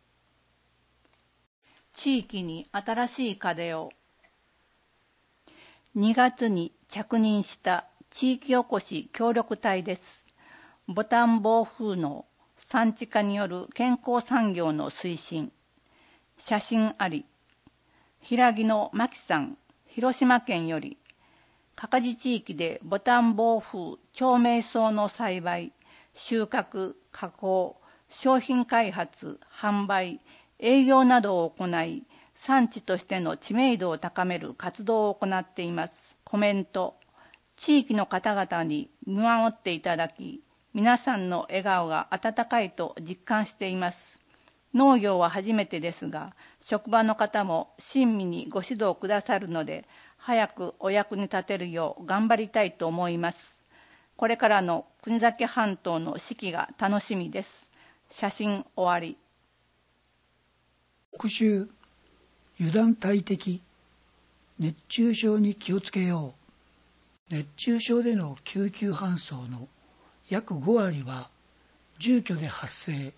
地域に新しい風を。2月に着任した地域おこし協力隊です。ボタン暴風の産地化による健康産業の推進。写真あり。平木の真紀さん、広島県より。 各自地域でボタン防風長命草の栽培、収穫、加工、商品開発、販売、営業などを行い、産地としての知名度を高める活動を行っています。コメント。地域の方々に見守っていただき、皆さんの笑顔が温かいと実感しています。農業は初めてですが、職場の方も親身にご指導くださるので、早くお役に立てるよう頑張りたいと思います。これからの国東半島の四季が楽しみです。写真終わり。 復習。油断大敵。熱中症に気をつけよう。熱中症での救急搬送の約5割は住居で発生。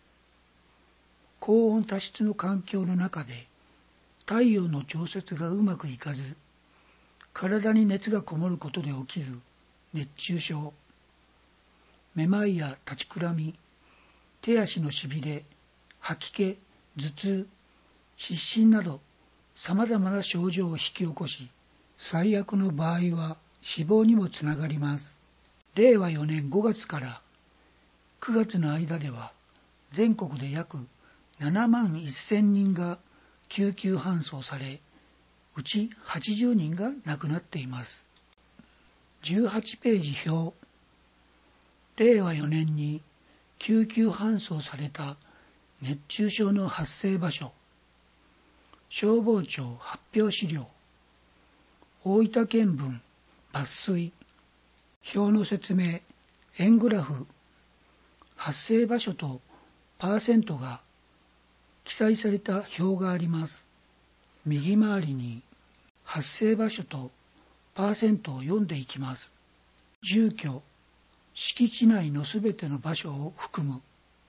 高温多湿の環境の中で太陽の調節がうまくいかず、体に熱がこもることで起きる熱中症。めまいや立ちくらみ、手足のしびれ、吐き気、頭痛、失神など様々な症状を引き起こし、最悪の場合は死亡にもつながります。令和4年5月から9月の間では全国で約7万1000人が救急搬送され、うち80人が亡くなっています。18ページ表。令和4年に救急搬送された熱中症の発生場所。消防庁発表資料。大分県分抜粋。表の説明。円グラフ。発生場所とパーセントが記載された表があります。右回りに発生場所とパーセントを読んでいきます。住居、敷地内のすべての場所を含む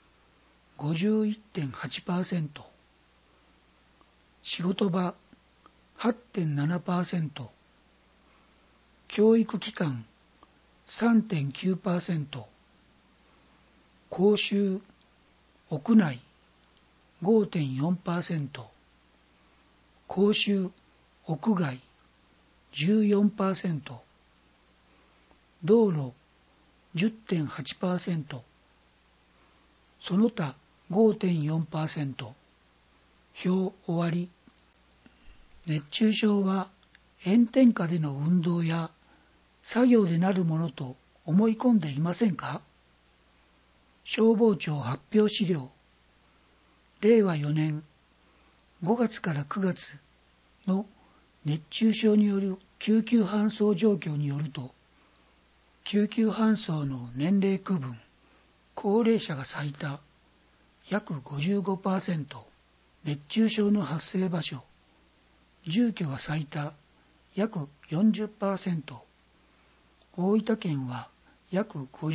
51.8%、仕事場 8.7%、教育機関 3.9%、公衆、屋内 5.4%、公衆、屋外 14%、道路 10.8%、その他 5.4%、表終わり。熱中症は炎天下での運動や作業でなるものと思い込んでいませんか？消防庁発表資料。令和4年5月から9月の熱中症による救急搬送状況によると、救急搬送の年齢区分、高齢者が最多約 55%、熱中症の発生場所、住居が最多約 40%、大分県は約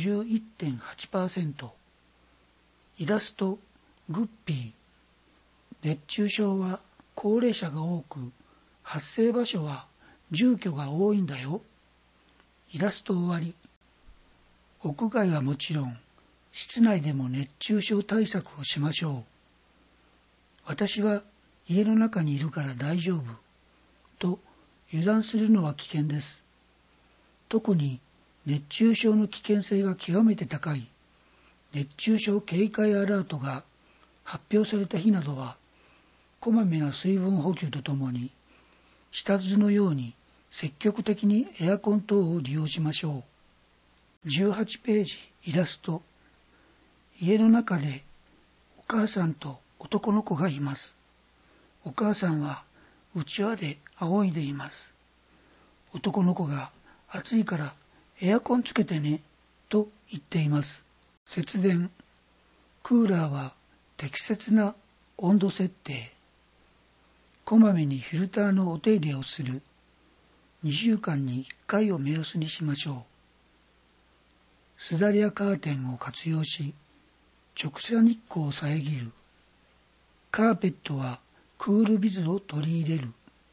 51.8%、イラスト、グッピー。熱中症は高齢者が多く、発生場所は住居が多いんだよ。イラスト終わり。屋外はもちろん、室内でも熱中症対策をしましょう。私は家の中にいるから大丈夫と油断するのは危険です。特に熱中症の危険性が極めて高い熱中症警戒アラートが発表された日などは、こまめな水分補給とともに、下図のように積極的にエアコン等を利用しましょう。18ページイラスト。家の中でお母さんと男の子がいます。お母さんはうちわで仰いでいます。男の子が暑いからエアコンつけてねと言っています。節電。クーラーは適切な温度設定。こまめにフィルターのお手入れをする。2週間に1回を目安にしましょう。すだれやカーテンを活用し、直射日光を遮る。カーペットはクールビズを取り入れる。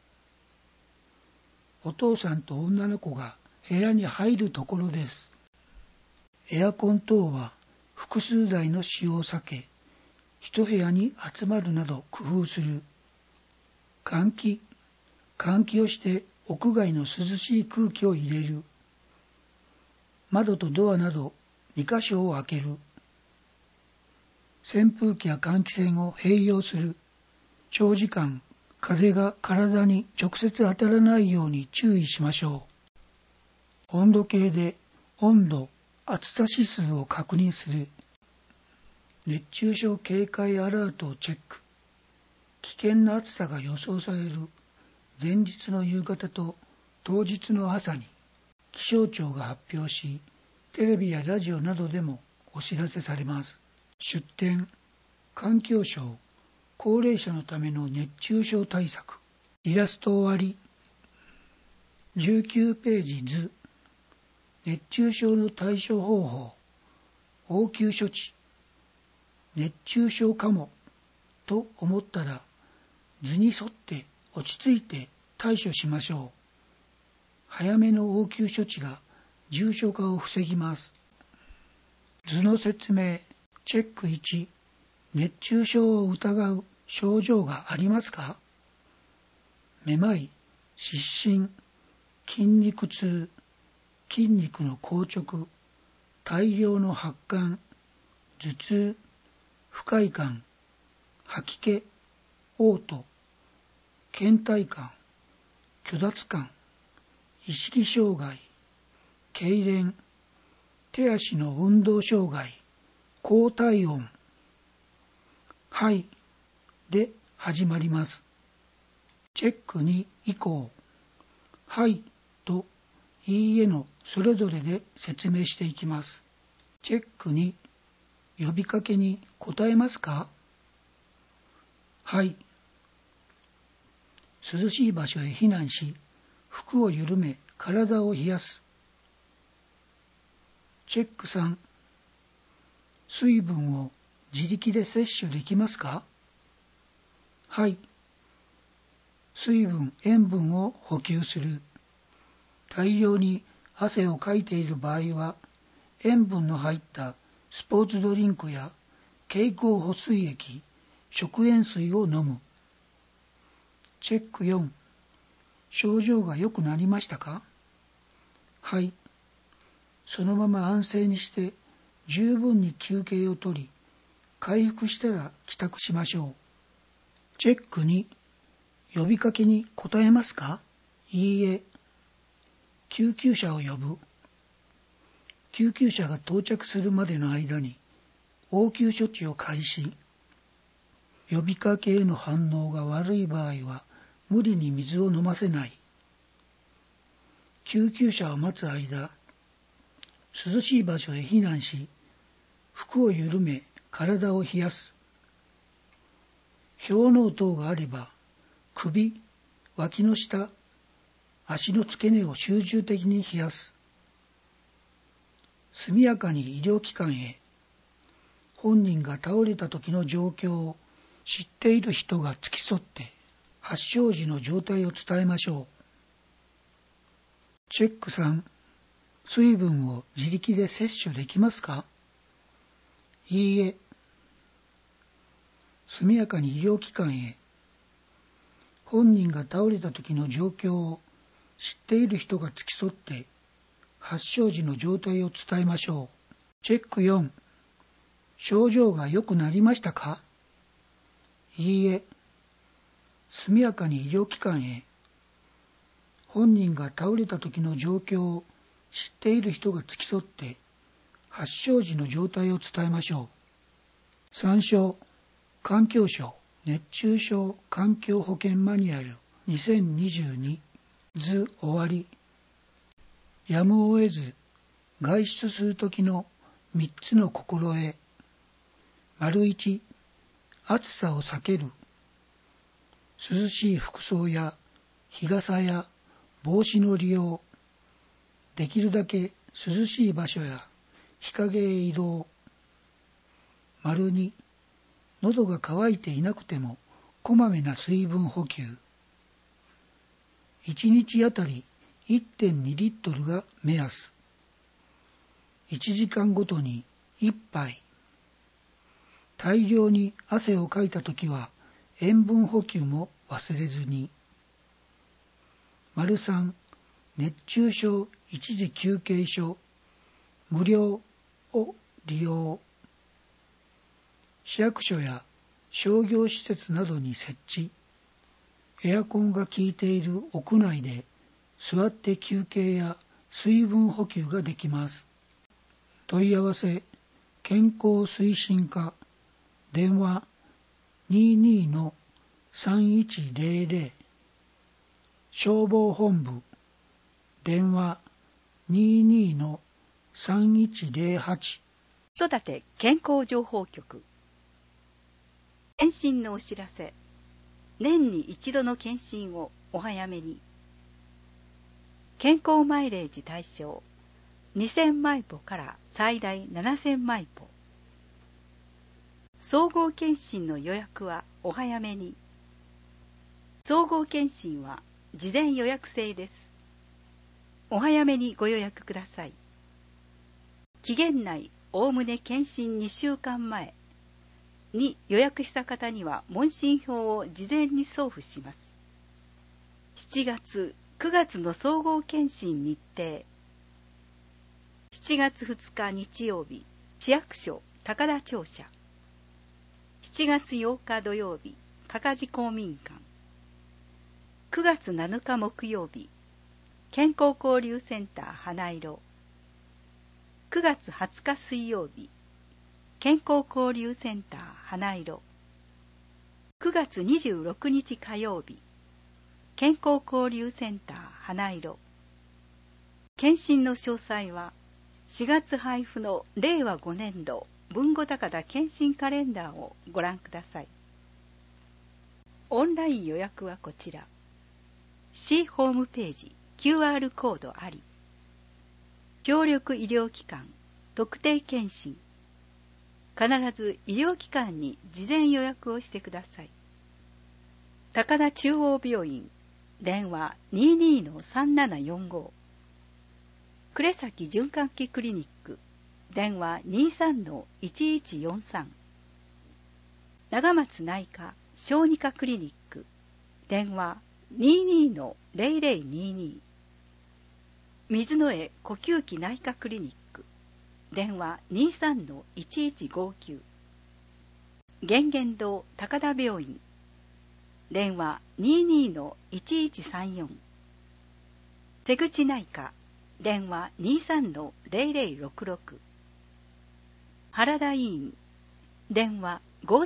お父さんと女の子が部屋に入るところです。エアコン等は複数台の使用を避け、一部屋に集まるなど工夫する。換気をして屋外の涼しい空気を入れる。窓とドアなど2カ所を開ける。扇風機や換気扇を併用する。長時間、風が体に直接当たらないように注意しましょう。温度計で温度、暑さ指数を確認する。熱中症警戒アラートをチェック。危険な暑さが予想される前日の夕方と当日の朝に気象庁が発表し、テレビやラジオなどでもお知らせされます。出典、環境省、高齢者のための熱中症対策。イラスト終わり。19ページ図。熱中症の対処方法。応急処置。熱中症かもと思ったら、図に沿って落ち着いて対処しましょう。早めの応急処置が重症化を防ぎます。図の説明。チェック1。熱中症を疑う症状がありますか？めまい、失神、筋肉痛、筋肉の硬直、大量の発汗、頭痛、不快感、吐き気、嘔吐、倦怠感、虚脱感、意識障害、痙攣、手足の運動障害、高体温、はい、で始まります。チェック2以降、はいといいえのそれぞれで説明していきます。チェック2、呼びかけに答えますか？はい。涼しい場所へ避難し、服を緩め体を冷やす。チェック3、水分を自力で摂取できますか？はい。水分、塩分を補給する。大量に汗をかいている場合は、塩分の入ったスポーツドリンクや経口補水液、食塩水を飲む。チェック4、症状が良くなりましたか？はい。そのまま安静にして十分に休憩をとり、回復したら帰宅しましょう。チェック2、呼びかけに答えますか？いいえ。救急車を呼ぶ。救急車が到着するまでの間に応急処置を開始。呼びかけへの反応が悪い場合は無理に水を飲ませない。救急車を待つ間、涼しい場所へ避難し、服を緩め体を冷やす。氷のう等があれば、首、脇の下、足の付け根を集中的に冷やす。速やかに医療機関へ。本人が倒れた時の状況を知っている人が付き添って発症時の状態を伝えましょう。チェック3、水分を自力で摂取できますか？いいえ。速やかに医療機関へ。本人が倒れた時の状況を知っている人が付き添って発症時の状態を伝えましょう。チェック4、症状が良くなりましたか？いいえ。速やかに医療機関へ。本人が倒れた時の状況を知っている人が付き添って発症時の状態を伝えましょう。参照、環境省熱中症環境保険マニュアル2022図終わり。やむを得ず外出する時の3つの心得。1、暑さを避ける。涼しい服装や日傘や帽子の利用。できるだけ涼しい場所や日陰へ移動。2、喉が渇いていなくてもこまめな水分補給。1日あたり 1.2 リットルが目安。1時間ごとに1杯。大量に汗をかいたときは塩分補給も忘れずに。 3熱中症一時休憩所無料を利用。市役所や商業施設などに設置。エアコンが効いている屋内で座って休憩や水分補給ができます。問い合わせ健康推進課電話 22-3100 消防本部電話 22-3108 子育て健康情報局。検診のお知らせ。年に一度の検診をお早めに。健康マイレージ対象2000マイポから最大7000マイポ。総合検診の予約はお早めに。総合検診は事前予約制です。お早めにご予約ください。期限内おおむね検診2週間前に予約した方には問診票を事前に送付します。7月、9月の総合検診日程。7月2日日曜日、市役所高田庁舎。7月8日土曜日、かかじ公民館。9月7日木曜日、健康交流センター花色。9月20日水曜日、健康交流センター花色。9月26日火曜日、健康交流センター花色。検診の詳細は4月配布の令和5年度豊後高田検診カレンダーをご覧ください。オンライン予約はこちら。市ホームページ QR コードあり。協力医療機関特定検診。必ず医療機関に事前予約をしてください。高田中央病院電話 22-3745。呉崎循環器クリニック電話 23-1143。長松内科小児科クリニック電話 22-0022。水野江呼吸器内科クリニック電話 23-1159。源現堂高田病院電話 22-1134。瀬口内科電話 23-0066。原田医院電話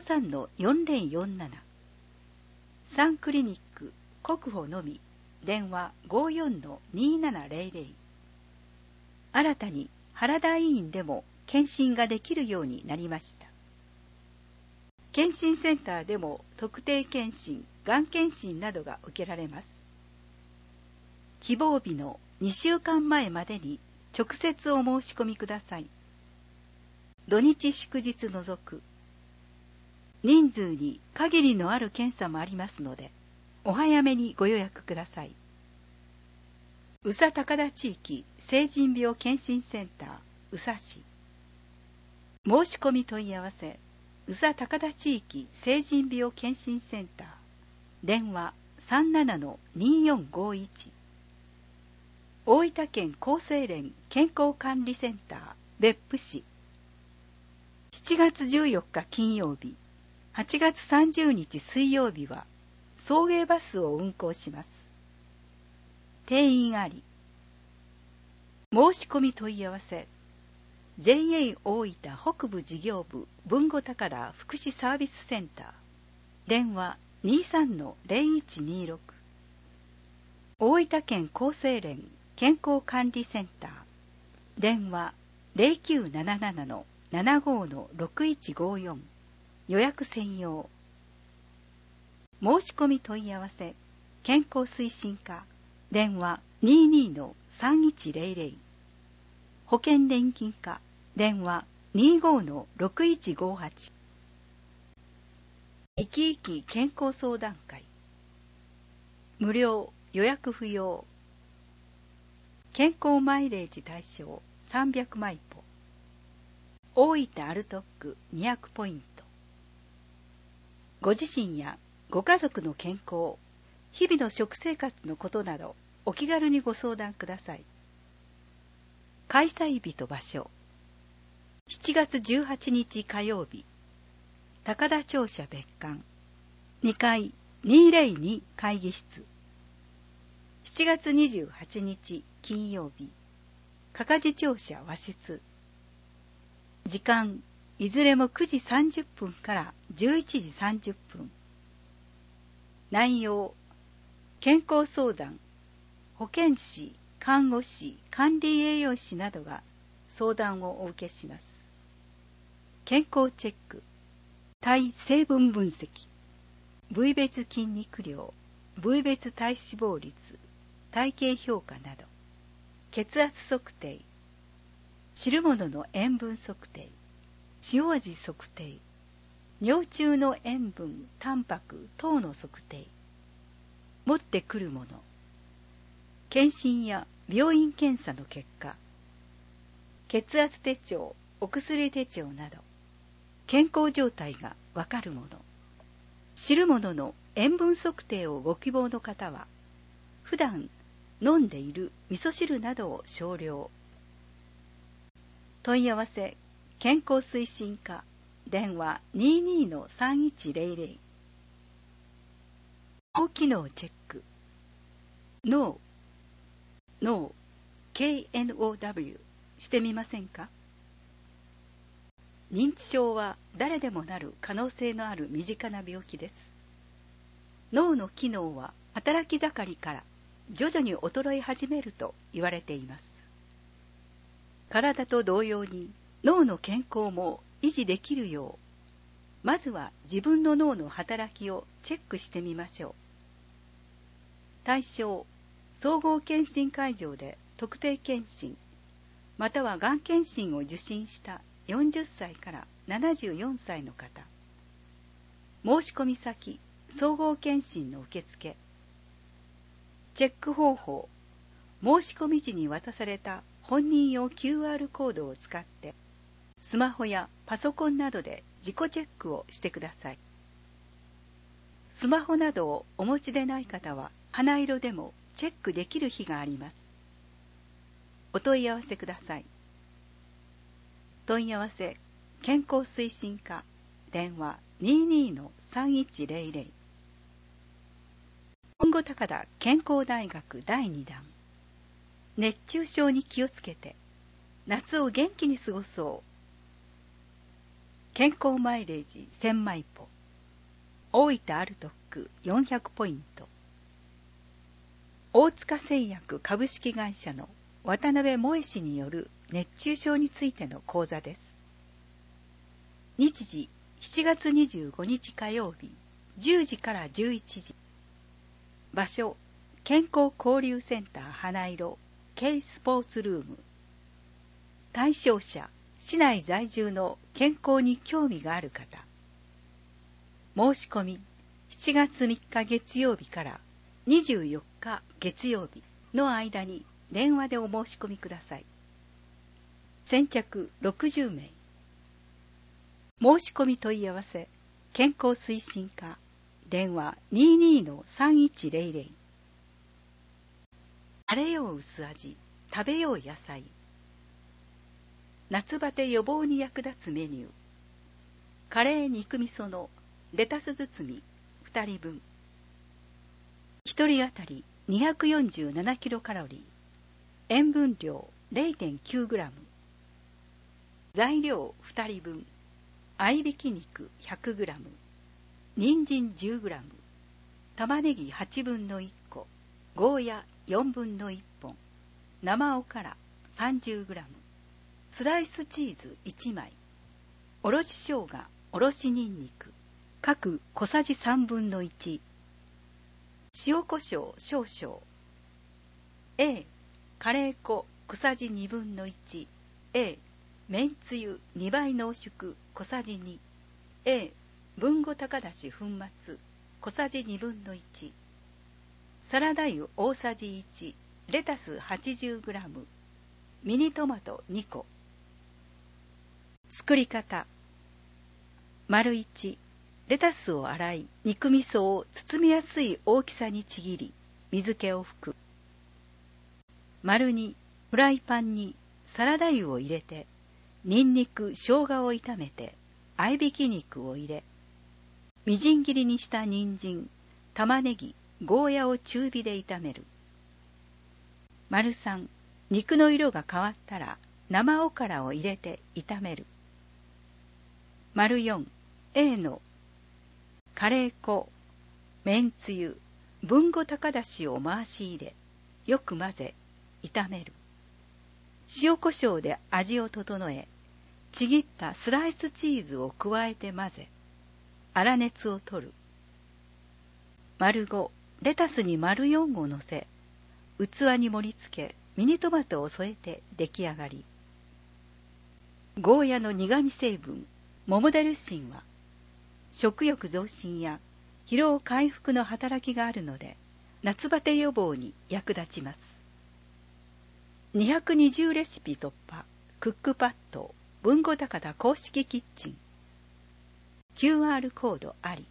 53-4047。サンクリニック国保のみ電話 54-2700。新たに原田医院でも検診ができるようになりました。検診センターでも特定検診、がん検診などが受けられます。希望日の2週間前までに直接お申し込みください。土日祝日除く。人数に限りのある検査もありますので、お早めにご予約ください。宇佐高田地域成人病検診センター宇佐市。申し込み問い合わせ宇佐高田地域成人病検診センター電話 37-2451。大分県厚生連健康管理センター別府市。7月14日金曜日、8月30日水曜日は送迎バスを運行します。定員あり。申し込み問い合わせ JA 大分北部事業部豊後高田福祉サービスセンター電話 23-0126。大分県厚生連健康管理センター電話 0977-75-6154。予約専用。申し込み問い合わせ健康推進課電話 22-3100。保険年金課電話 25-6158。いきいき健康相談会。無料予約不要。健康マイレージ対象300マイポ。大分アルトック200ポイント。ご自身やご家族の健康、日々の食生活のことなどお気軽にご相談ください。開催日と場所、7月18日火曜日、高田庁舎別館、2階202会議室。7月28日金曜日、かかじ庁舎和室。時間、いずれも9時30分から11時30分。内容、健康相談、保健師、看護師、管理栄養士などが相談をお受けします。健康チェック、体成分分析、部位別筋肉量、部位別体脂肪率、体型評価など、血圧測定、汁物の塩分測定、塩味測定、尿中の塩分、タンパク等の測定、持ってくるもの、検診や病院検査の結果、血圧手帳、お薬手帳など、健康状態がわかるもの、汁物の塩分測定をご希望の方は、普段飲んでいる味噌汁などを少量。問い合わせ、健康推進課、電話 22-3100。脳機能チェック。脳、KNOW してみませんか？認知症は誰でもなる可能性のある身近な病気です。脳の機能は働き盛りから徐々に衰え始めると言われています。体と同様に脳の健康も維持できるよう、まずは自分の脳の働きをチェックしてみましょう。対象、総合検診会場で特定検診、またはがん検診を受診した40歳から74歳の方。申し込み先、総合検診の受付。チェック方法、申し込み時に渡された本人用 QR コードを使ってスマホやパソコンなどで自己チェックをしてください。スマホなどをお持ちでない方は花色でもチェックできる日があります。お問い合わせください。問い合わせ、健康推進課、電話 22-3100。本郷高田健康大学第2弾。熱中症に気をつけて夏を元気に過ごそう。健康マイレージ1000マイポ、大分アルトック400ポイント。大塚製薬株式会社の渡辺萌氏による熱中症についての講座です。日時7月25日火曜日10時から11時。場所、健康交流センター花色 K スポーツルーム。対象者、市内在住の健康に興味がある方。申し込み、7月3日月曜日から24日月曜日の間に電話でお申し込みください。先着60名。申し込み問い合わせ、健康推進課、電話 22-3100。晴れよう薄味、食べよう野菜。夏バテ予防に役立つメニュー。カレー肉味噌のレタス包み2人分。1人当たり247キロカロリー。塩分量 0.9 グラム。材料2人分。合いびき肉100グラム。人参10グラム。玉ねぎ8分の1個。ゴーヤ4分の1本。生おから30グラム。スライスチーズ1枚。おろし生姜、おろしにんにく各小さじ3分の1。塩コショウ少々。 A カレー粉小さじ2分の1。 A めんつゆ2倍濃縮小さじ2。 A 豊後高田し粉末小さじ2分の1。サラダ油大さじ1。レタス 80g。 ミニトマト2個。作り方。丸1、レタスを洗い、肉味噌を包みやすい大きさにちぎり、水気を拭く。 丸にフライパンにサラダ油を入れて、ニンニク、生姜を炒めて、合いびき肉を入れ、みじん切りにした人参、玉ねぎ、ゴーヤを中火で炒める。丸3、肉の色が変わったら生おからを入れて炒める。丸4、A のカレー粉、めんつゆ、豊後高だしを回し入れ、よく混ぜ、炒める。塩コショウで味を整え、ちぎったスライスチーズを加えて混ぜ、粗熱を取る。丸5、レタスに丸4をのせ、器に盛り付け、ミニトマトを添えて出来上がり。ゴーヤの苦味成分、モモデルシンは、食欲増進や疲労回復の働きがあるので、夏バテ予防に役立ちます。220レシピ突破、クックパッド、豊後高田公式キッチン。QR コードあり。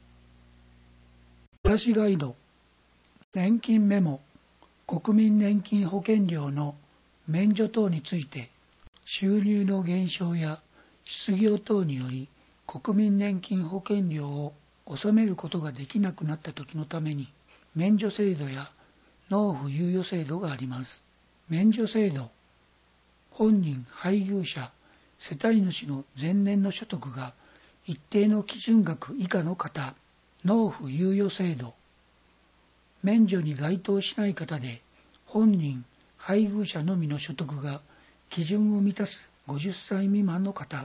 暮らしガイド、年金メモ、国民年金保険料の免除等について、収入の減少や失業等により国民年金保険料を納めることができなくなった時のために、免除制度や納付猶予制度があります。免除制度、本人、配偶者、世帯主の前年の所得が一定の基準額以下の方、納付猶予制度、免除に該当しない方で本人、配偶者のみの所得が基準を満たす50歳未満の方、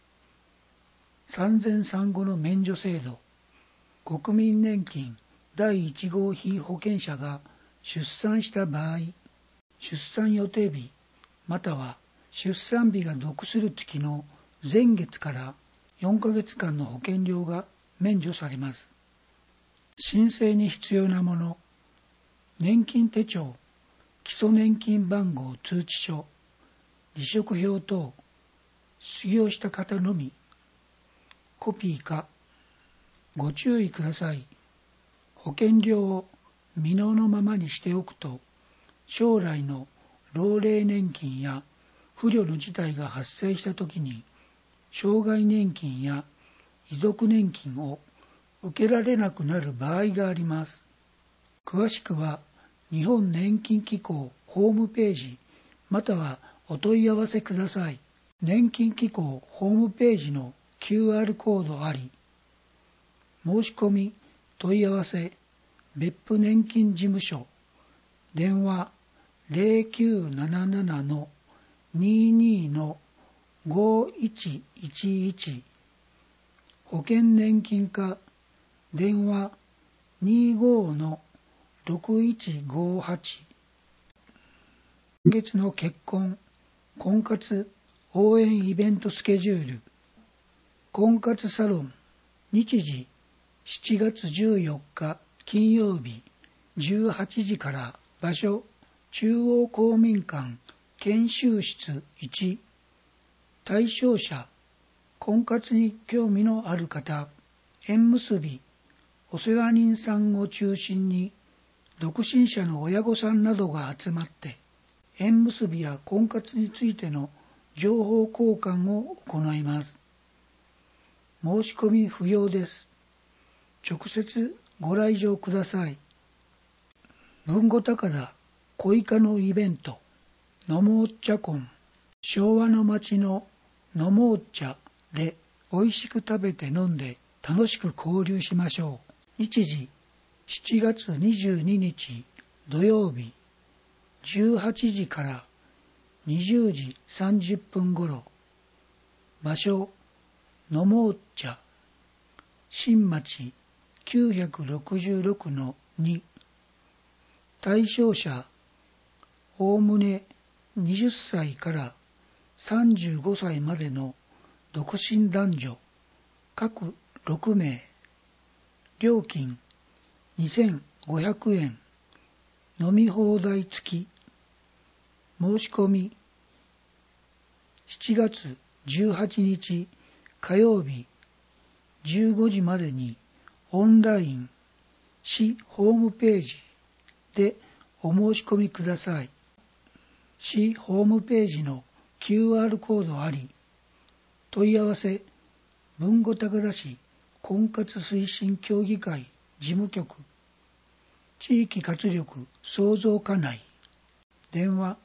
産前産後の免除制度、国民年金第1号被保険者が出産した場合、出産予定日または出産日が属する月の前月から4ヶ月間の保険料が免除されます。申請に必要なもの、年金手帳、基礎年金番号通知書、離職票等、失業した方のみ、コピーか。ご注意ください。保険料を未納のままにしておくと、将来の老齢年金や不慮の事態が発生したときに、障害年金や遺族年金を受けられなくなる場合があります。詳しくは、日本年金機構ホームページまたはお問い合わせください。年金機構ホームページの QR コードあり。申し込み、問い合わせ、別府年金事務所、電話 0977-22-5111、保険年金課、電話 25-6158。今月の結婚、婚活、応援イベントスケジュール。婚活サロン、日時、7月14日金曜日、18時から。場所、中央公民館研修室1。対象者、婚活に興味のある方、縁結び、お世話人さんを中心に、独身者の親御さんなどが集まって、縁結びや婚活についての情報交換を行います。申し込み不要です。直接ご来場ください。豊後高田恋家のイベント、のもおっちゃ婚、昭和の町ののもおっちゃで美味しく食べて飲んで楽しく交流しましょう。日時、7月22日土曜日、18時から20時30分頃。場所、のもおっちゃ、新町 966-2。対象者、おおむね20歳から35歳までの独身男女、各6名。料金2500円。飲み放題付き。申し込み、7月18日火曜日15時までにオンライン、市ホームページでお申し込みください。 市ホームページの QR コードあり、問い合わせ豊後高田市婚活推進協議会事務局、地域活力創造課内、電話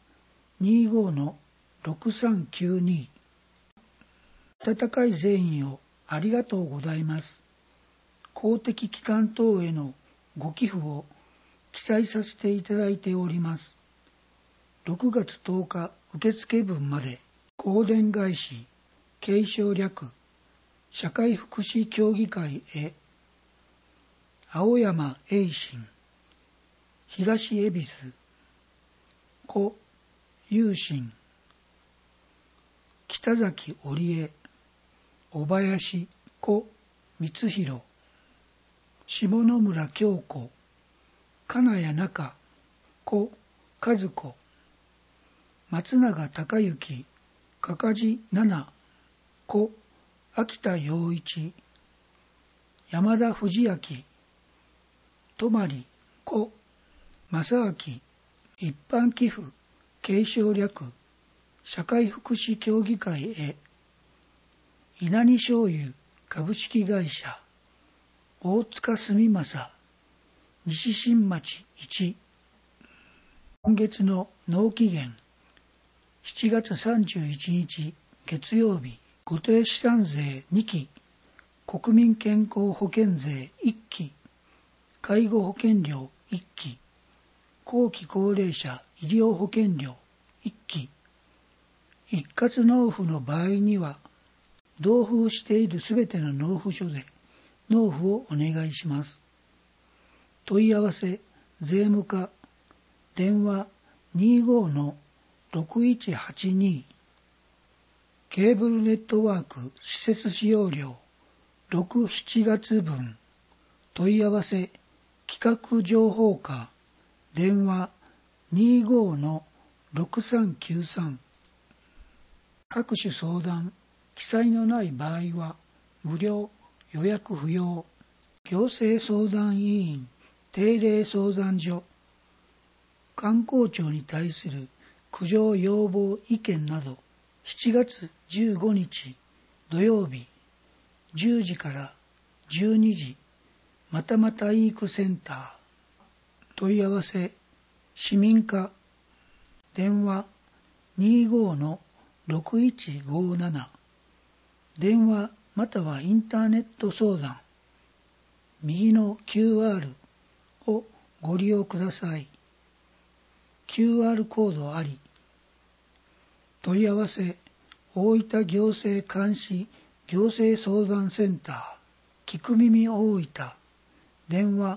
25-6392。 温かい善意をありがとうございます。公的機関等へのご寄付を記載させていただいております。6月10日受付分まで、香典返し継承略社会福祉協議会へ、青山栄信、東恵比寿、故有心、北崎織江、小林、故光弘、下野村京子、金谷中、故和子、松永隆之、かかじ七、故秋田洋一、山田藤明、泊、故正明、一般寄付継承略社会福祉協議会へ、稲荷醤油株式会社大塚住正、西新町1。今月の納期限7月31日月曜日、固定資産税2期、国民健康保険税1期、介護保険料1期、後期高齢者医療保険料1期、一括納付の場合には、同封しているすべての納付書で納付をお願いします。問い合わせ税務課、電話 25-6182。 ケーブルネットワーク施設使用料6、7月分。問い合わせ企画情報課、電話 25-6393。 各種相談記載のない場合は無料、予約不要。行政相談委員定例相談所、観光庁に対する苦情要望意見など7月15日土曜日10時から12時、またまた育センター。問い合わせ市民課、電話 25-6157。 電話またはインターネット相談、右の QR をご利用ください。 QR コードあり。問い合わせ大分行政監視行政相談センター、聞く耳大分、電話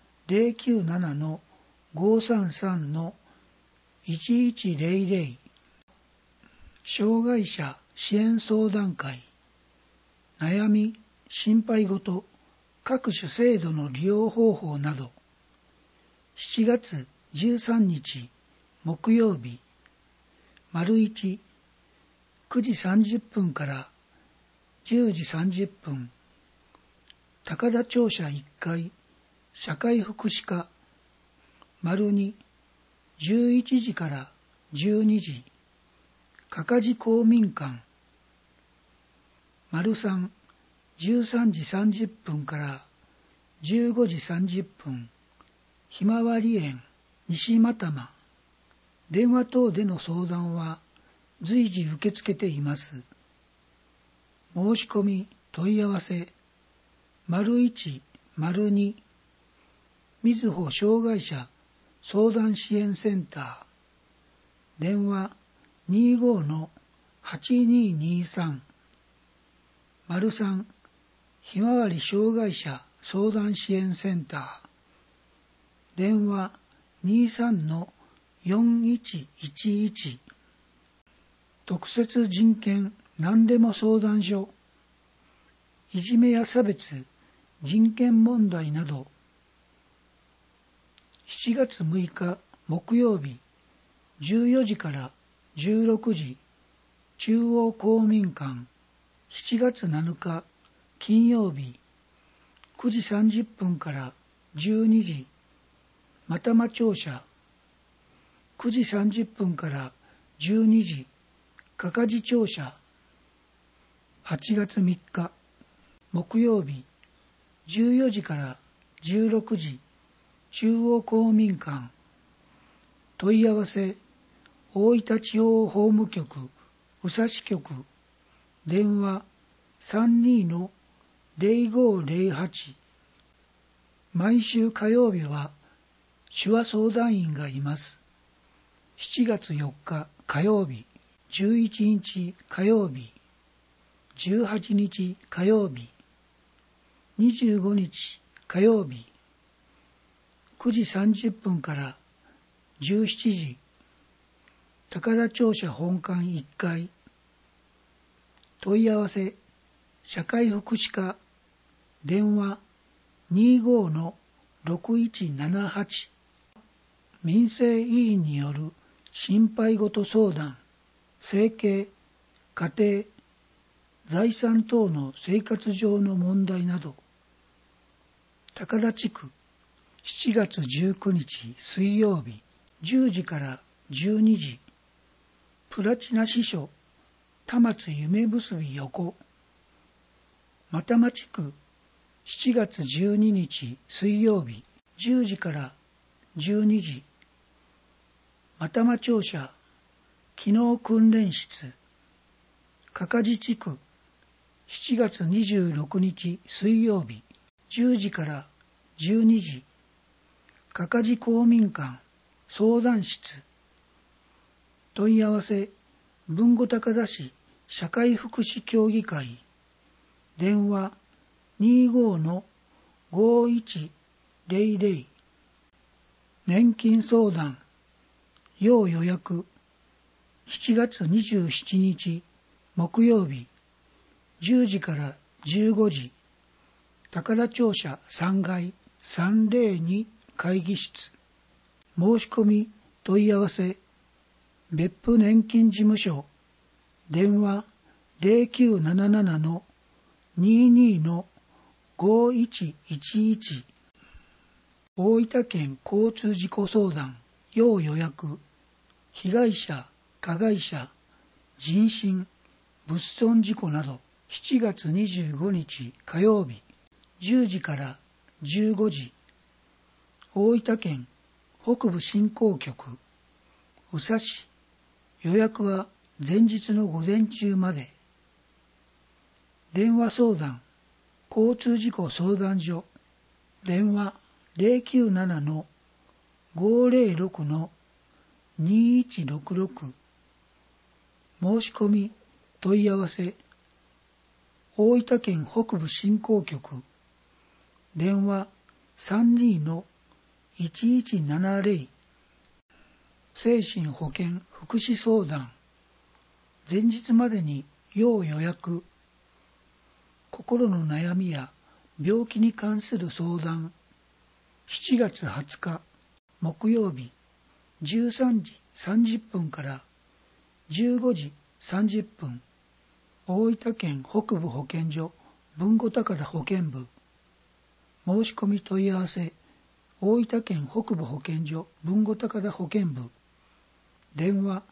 097-533-1100。 障害者支援相談会、悩み、心配事、各種制度の利用方法など7月13日木曜日、丸1、9時30分から10時30分、高田庁舎1階社会福祉課。丸2、11時から12時、かかじ公民館。丸3、13時30分から15時30分、ひまわり園西又間。電話等での相談は随時受け付けています。申し込み問い合わせ丸1、丸2、みずほ障害者相談支援センター、電話 25-8223。 丸3、ひまわり障害者相談支援センター、電話 23-4111。 特設人権何でも相談所、いじめや差別、人権問題など7月6日木曜日14時から16時、中央公民館。7月7日金曜日9時30分から12時、又間庁舎。9時30分から 12時、かかじ庁舎。8月3日、木曜日、14時から16時、中央公民館。問い合わせ、大分地方法務局、宇佐市局、電話 32-0508。毎週火曜日は手話相談員がいます。7月4日火曜日、11日火曜日、18日火曜日、25日火曜日、9時30分から17時、高田庁舎本館1階。問い合わせ、社会福祉課、電話 25-6178。民生委員による心配事相談、生計、家庭、財産等の生活上の問題など。高田地区、7月19日水曜日、10時から12時。プラチナ支所、田松夢結び横。又間地区、7月12日水曜日、10時から12時。又間庁舎、機能訓練室。かかじ地区、7月26日水曜日、10時から12時。かかじ公民館、相談室。問い合わせ、豊後高田市社会福祉協議会。電話 25-5100。年金相談、要予約。7月27日木曜日、10時から15時。高田庁舎3階302会議室。申し込み問い合わせ、別府年金事務所。電話 0977-22-5111。大分県交通事故相談、要予約。被害者、加害者、人身、物損事故など。7月25日火曜日、10時から15時。大分県北部振興局、宇佐市。予約は前日の午前中まで。電話相談、交通事故相談所。電話 097-506-2166。申し込み問い合わせ、大分県北部振興局。電話 32-1170。精神保健福祉相談。前日までに要予約。心の悩みや病気に関する相談。7月20日木曜日、13時30分から15時30分。大分県北部保健所豊後高田保健部。申し込み問い合わせ、大分県北部保健所豊後高田保健部。電話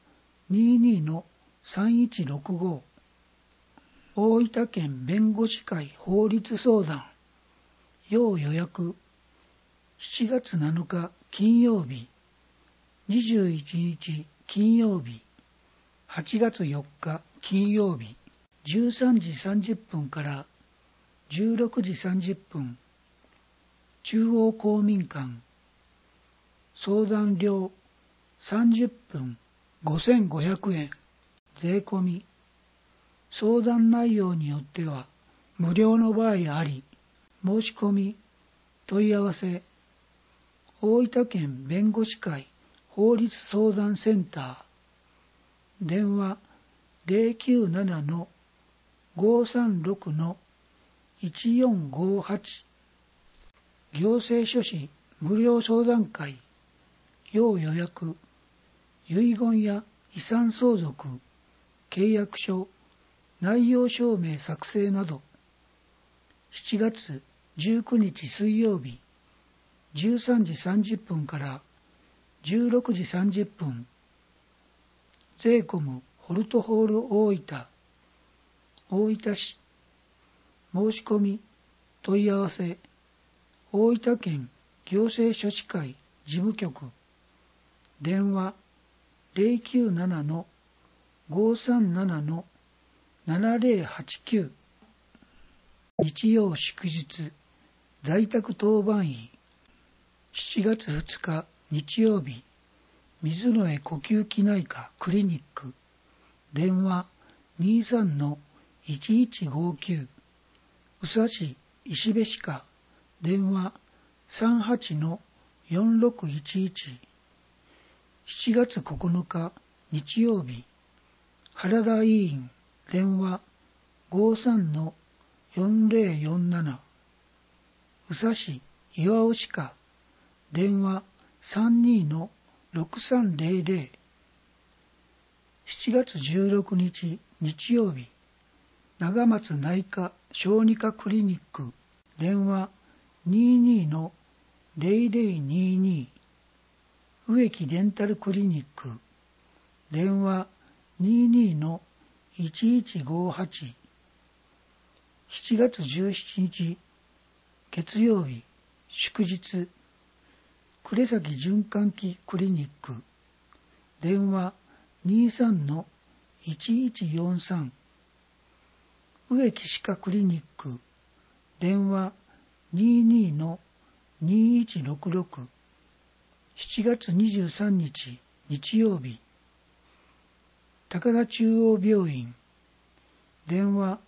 22-3165。大分県弁護士会法律相談、要予約。7月7日金曜日、21日金曜日、8月4日金曜日、13時30分から16時30分。中央公民館。相談料30分5500円。税込み。相談内容によっては無料の場合あり。申し込み問い合わせ、大分県弁護士会法律相談センター。電話 097-536-1458。行政書士無料相談会、要予約。遺言や遺産相続、契約書、内容証明作成など。7月19日水曜日、13時30分から16時30分。 ゼーコムホルトホール大分市申し込み問い合わせ大分県行政書士会事務局電話 097-537-7089 日曜祝日在宅当番医7月2日日曜日水野呼吸器内科クリニック電話 23-1159 宇佐市石部歯科電話 38-4611 7月9日日曜日原田医院電話 53-4047 宇佐市岩尾歯科電話 32-6300 7月16日日曜日長松内科小児科クリニック電話 22-0022 植木デンタルクリニック電話 22-1158 7月17日月曜日祝日呉崎循環器クリニック電話 23-1143 植木歯科クリニック電話 22-2166 7月23日日曜日高田中央病院電話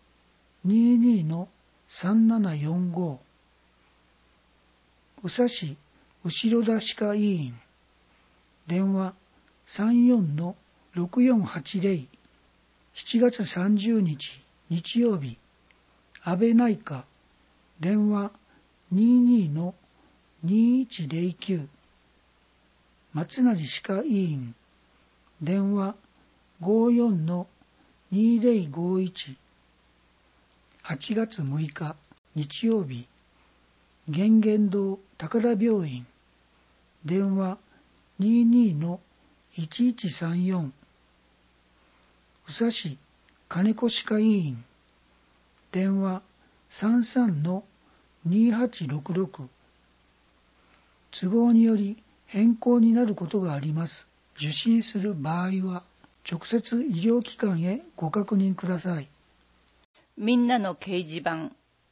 22-3745 宇佐市後田歯科医院電話 34-6480 7月30日日曜日安倍内科電話 22-2109 松成歯科医院電話 54-2051 8月6日日曜日源現堂高田病院電話 22-1134 宇佐市金子歯科医院電話 33-2866 都合により変更になることがあります。受診する場合は直接医療機関へご確認ください。 みんなの掲示板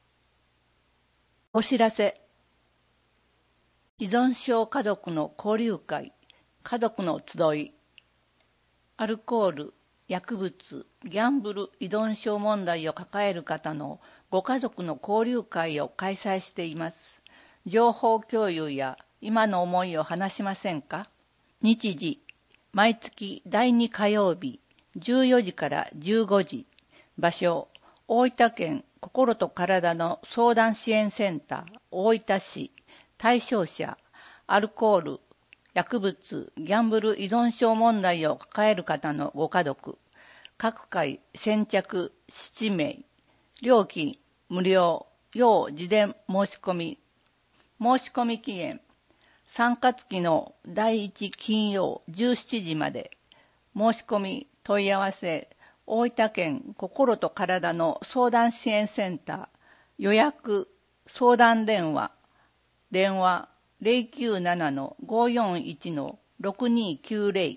お知らせ依存症家族の交流会家族の集いアルコール、薬物、ギャンブル依存症問題を抱える方のご家族の交流会を開催しています。情報共有や今の思いを話しませんか？日時、毎月第2火曜日、14時から15時。場所、大分県心と体の相談支援センター、大分市。対象者、アルコール、薬物、ギャンブル依存症問題を抱える方のご家族。各回先着7名。料金無料。要事前申し込み。申し込み期限3月期の第1金曜17時まで。申し込み問い合わせ大分県心と体の相談支援センター予約相談電話097-541-6290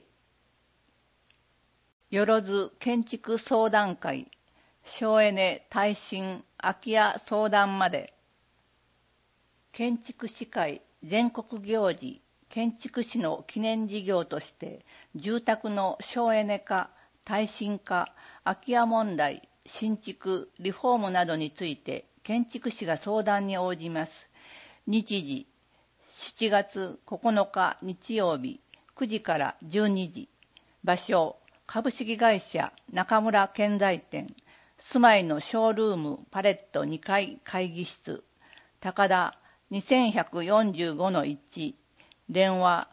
よろず建築相談会省エネ耐震空き家相談まで建築士会全国行事建築士の記念事業として住宅の省エネ化耐震化空き家問題新築リフォームなどについて建築士が相談に応じます。日時7月9日日曜日9時から12時。場所株式会社中村建材店住まいのショールームパレット2階会議室高田 2145-1 電話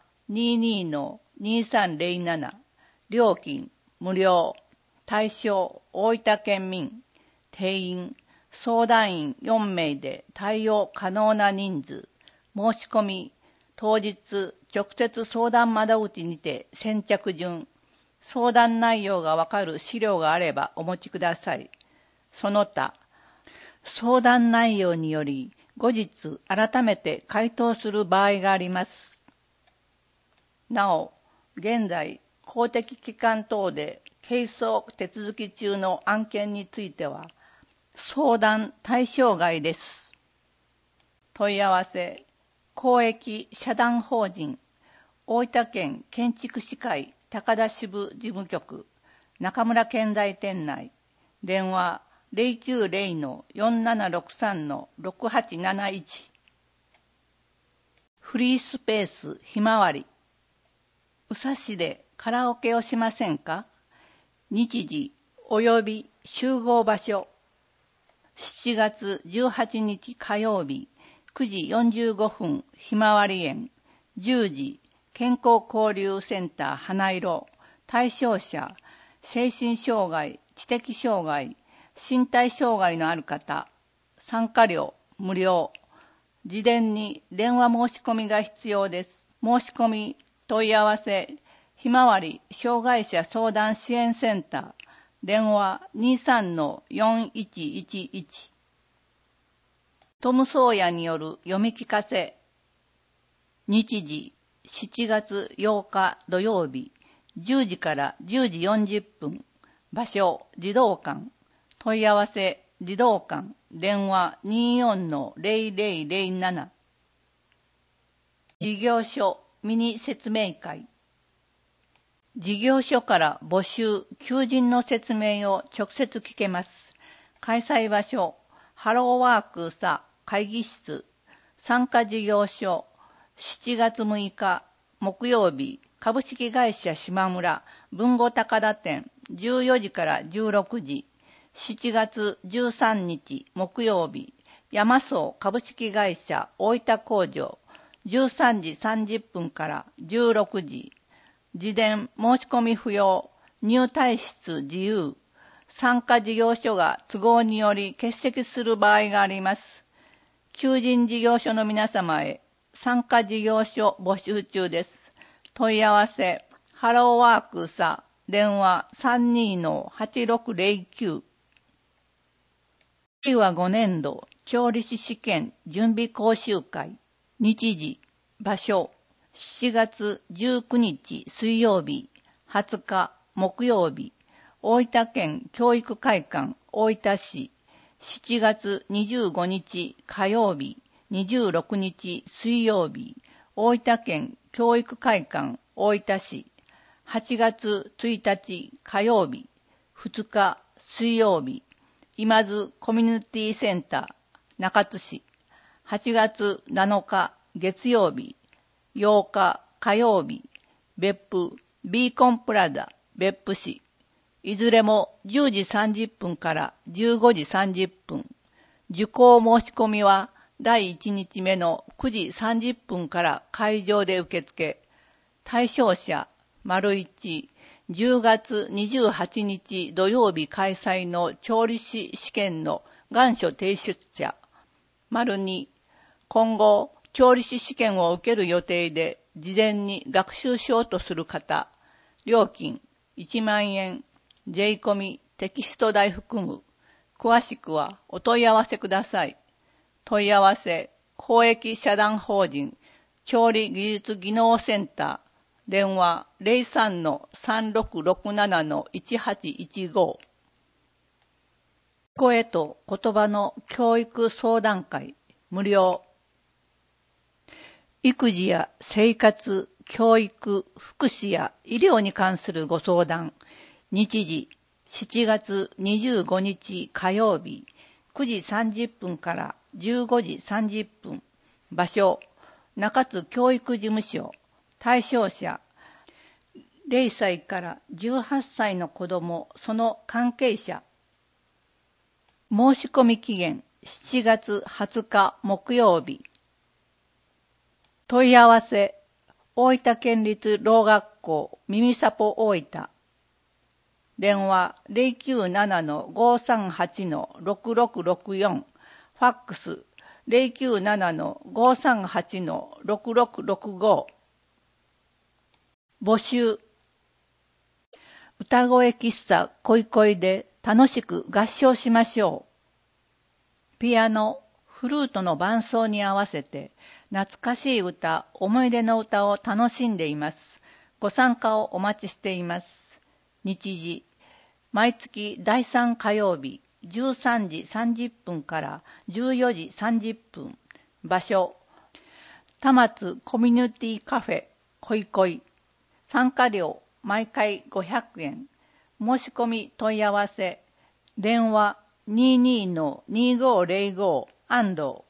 22-2307 料金無料対象大分県民定員相談員4名で対応可能な人数申し込み当日直接相談窓口にて先着順相談内容がわかる資料があればお持ちください。その他、相談内容により後日改めて回答する場合があります。なお、現在、公的機関等で係争手続き中の案件については、相談対象外です。問い合わせ、公益社団法人、大分県建築士会高田支部事務局、中村建材店内、電話090-4763-6871、フリースペースひまわり、宇佐市でカラオケをしませんか？日時及び集合場所、7月18日火曜日9時45分ひまわり園、10時健康交流センター花色、対象者、精神障害、知的障害、身体障害のある方、参加料無料、事前に電話申し込みが必要です。申し込み、問い合わせ、ひまわり障害者相談支援センター、電話 23-4111。トム・ソーヤによる読み聞かせ。日時、7月8日土曜日、10時から10時40分。場所、児童館。問い合わせ、児童館。電話 24-0007。事業所ミニ説明会。事業所から募集、求人の説明を直接聞けます。開催場所、ハローワーク佐会議室。参加事業所、7月6日木曜日、株式会社島村文後高田店14時から16時。7月13日木曜日、山荘株式会社大分工場13時30分から16時。事前申し込み不要、入退室自由。参加事業所が都合により欠席する場合があります。求人事業所の皆様へ、参加事業所募集中です。問い合わせ、ハローワーク佐、電話 32-8609。令和5年度調理師試験準備講習会。日時、場所、7月19日水曜日、20日木曜日、大分県教育会館大分市、7月25日火曜日、26日水曜日、大分県教育会館大分市、8月1日火曜日、2日水曜日、今津コミュニティセンター中津市、8月7日月曜日、8日火曜日、別府ビーコンプラザ別府市、いずれも10時30分から15時30分。受講申し込みは第1日目の9時30分から会場で受付。対象者、1、10月28日土曜日開催の調理師試験の願書提出者。2、今後、調理師試験を受ける予定で事前に学習しようとする方。料金1万円。税込みテキスト代含む。詳しくはお問い合わせください。問い合わせ、公益社団法人調理技術技能センター。電話 03-3667-1815。声と言葉の教育相談会無料。育児や生活、教育、福祉や医療に関するご相談。日時、7月25日火曜日、9時30分から15時30分。場所、中津教育事務所。対象者、0歳から18歳の子ども、その関係者。申し込み期限、7月20日木曜日。問い合わせ、大分県立ろう学校耳サポ大分。電話 097-538-6664。ファックス 097-538-6665。募集。 歌声喫茶恋恋で楽しく合唱しましょう。ピアノ、フルートの伴奏に合わせて懐かしい歌、思い出の歌を楽しんでいます。ご参加をお待ちしています。日時、毎月第3火曜日13時30分から14時30分。場所、田松コミュニティカフェ恋恋。参加料毎回500円。申し込み問い合わせ。電話 22-2505 安藤。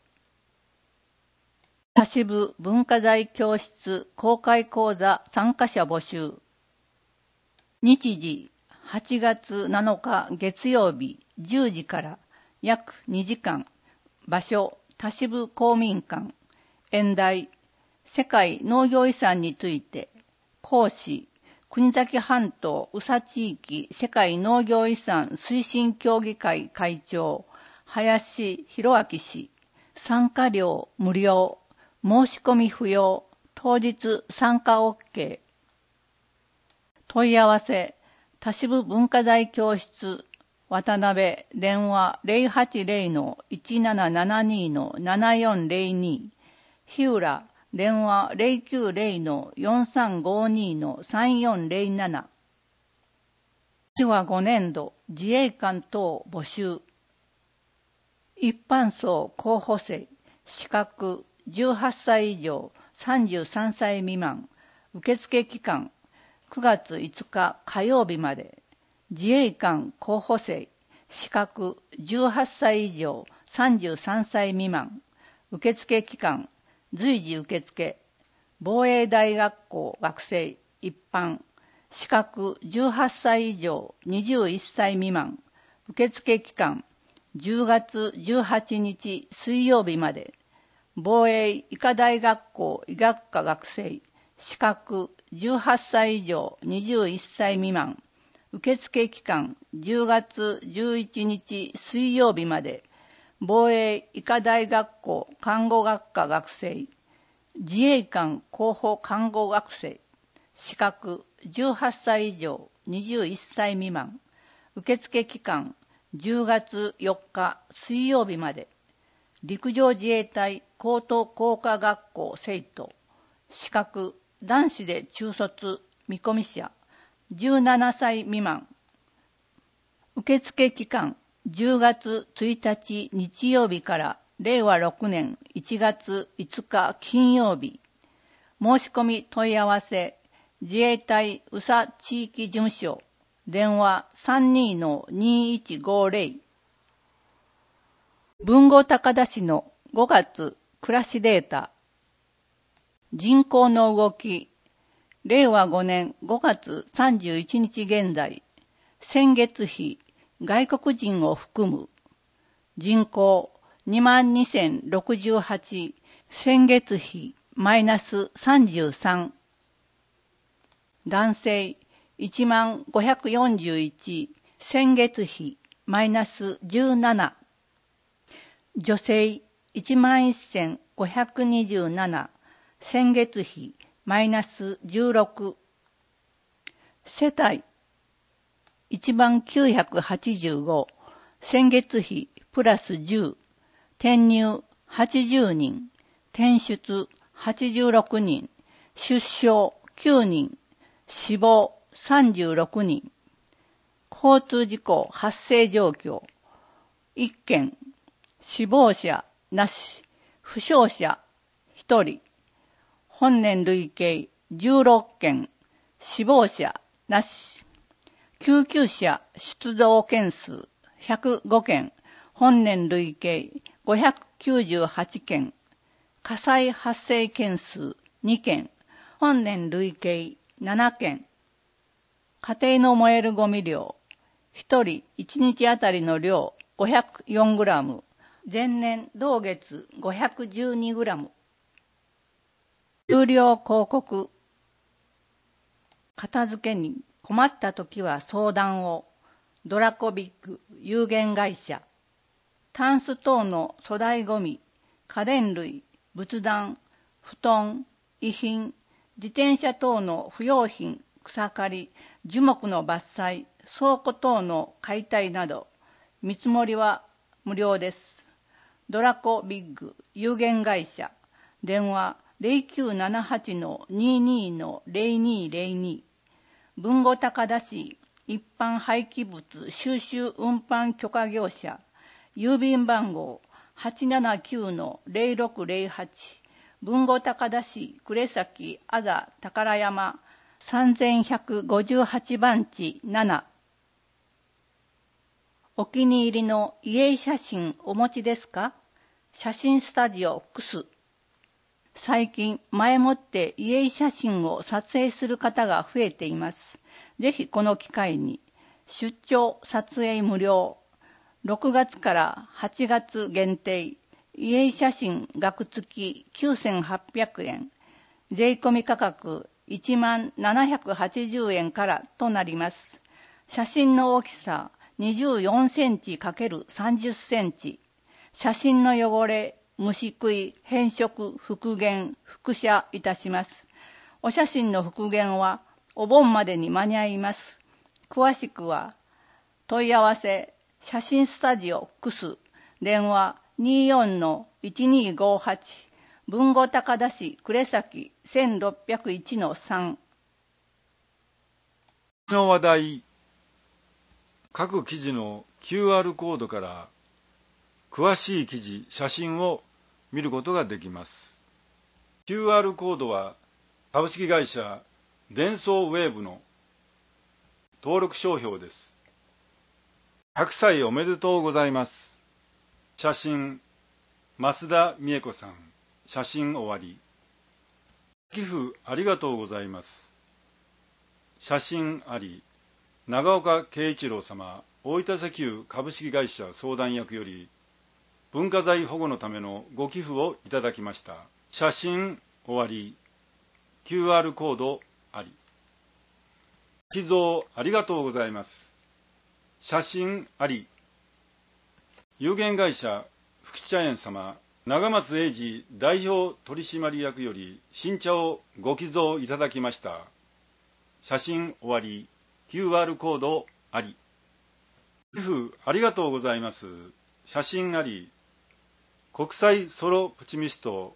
田渋文化財教室公開講座参加者募集。日時、8月7日月曜日10時から約2時間。場所、田渋公民館。演題、世界農業遺産について。講師、国東半島宇佐地域世界農業遺産推進協議会会長、林博明氏。参加料無料。申し込み不要。当日参加 OK。問い合わせ、田渋文化財教室、渡辺、電話 080-1772-7402。日浦、電話 090-4352-3407。令和5年度自衛官等募集。一般層候補生、資格18歳以上33歳未満。受付期間9月5日火曜日まで。自衛官候補生、資格18歳以上33歳未満。受付期間随時受付。防衛大学校学生一般。資格18歳以上21歳未満。受付期間10月18日水曜日まで。防衛医科大学校医学科学生。資格18歳以上21歳未満。受付期間10月11日水曜日まで。防衛医科大学校看護学科学生。自衛官候補看護学生。資格18歳以上21歳未満。受付期間10月4日水曜日まで。陸上自衛隊高等工科学校生徒。資格男子で中卒見込み者。17歳未満。受付期間10月1日日曜日から令和6年1月5日金曜日。申し込み問い合わせ、自衛隊宇佐地域事務所。電話 32-2150。豊後高田市の5月暮らしデータ。人口の動き。令和5年5月31日現在。先月比、外国人を含む。人口22,068。先月比、マイナス33。男性10,541。先月比、マイナス17。女性11,527。先月比マイナス16。世帯10,985。先月比プラス10。転入80人。転出86人。出生9人。死亡36人。交通事故発生状況。1件。死亡者なし。負傷者1人。本年累計16件。死亡者なし。救急車出動件数105件。本年累計598件。火災発生件数2件。本年累計7件。家庭の燃えるゴミ量。1人1日あたりの量504グラム。前年同月512グラム。有料広告。片付けに困ったときは相談を。ドラコビック有限会社。タンス等の粗大ゴミ、家電類、仏壇、布団、遺品、自転車等の不用品、 草刈り、樹木の伐採、倉庫等の解体など、見積もりは無料です。ドラコビッグ有限会社、電話 0978-22-0202、豊後高田市一般廃棄物収集運搬許可業者、郵便番号 879-0608、豊後高田市呉崎あざ宝山3158番地7。お気に入りの家写真お持ちですか？写真スタジオクス。最近前もって家写真を撮影する方が増えています。ぜひこの機会に出張撮影無料、6月から8月限定、家写真額付き9800円、税込み価格1780円からとなります。写真の大きさ24センチ ×30 センチ。写真の汚れ、虫食い、変色、復元、複写いたします。お写真の復元はお盆までに間に合います。詳しくは問い合わせ、写真スタジオクス、電話 24-1258、豊後高田市呉崎 1601-3。 の話題。各記事の QR コードから詳しい記事、写真を見ることができます。QR コードは株式会社デンソーウェーブの登録商標です。100歳おめでとうございます。写真、増田美恵子さん。写真終わり。寄付ありがとうございます。写真あり。長岡圭一郎様、大分石油株式会社相談役より、文化財保護のためのご寄付をいただきました。写真終わり。QR コードあり。寄贈ありがとうございます。写真あり。有限会社福知茶園様、長松英二代表取締役より新茶をご寄贈いただきました。写真終わり。QR コードあり。寄付ありがとうございます。写真あり。国際ソロプチミスト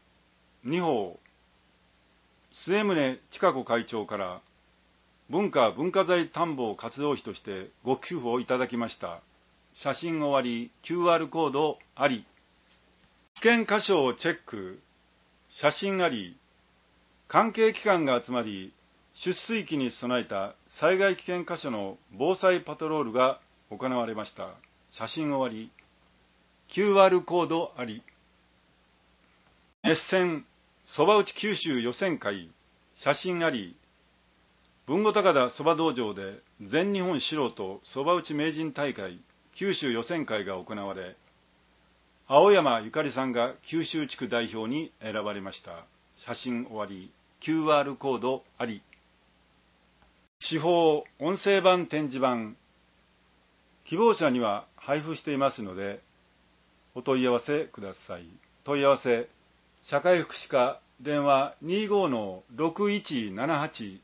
2号末宗千佳子会長から文化財探訪活動費としてご寄付をいただきました。写真終わり。QR コードあり。危険箇所をチェック。写真あり。関係機関が集まり出水期に備えた災害危険箇所の防災パトロールが行われました。写真終わり。QR コードあり。熱戦そば打ち九州予選会。写真あり。豊後高田そば道場で全日本素人そば打ち名人大会九州予選会が行われ、青山ゆかりさんが九州地区代表に選ばれました。写真終わり。QR コードあり。司法音声版展示版、希望者には配布していますのでお問い合わせください。問い合わせ、社会福祉課電話 25-6178。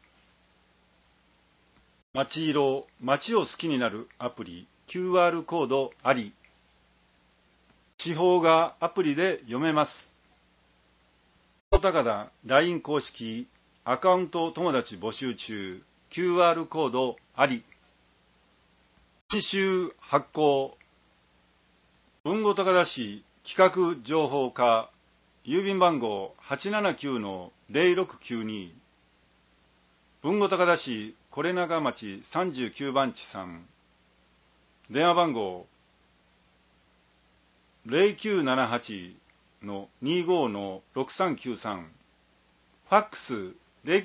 街色、街を好きになるアプリ QR コードあり。司法がアプリで読めます。高田 LINE 公式アカウント友達募集中。QR コードあり。新集発行。豊後高田市企画情報課、郵便番号 879-0692。豊後高田市是長町39番地3。電話番号 0978-25-6393。ファックス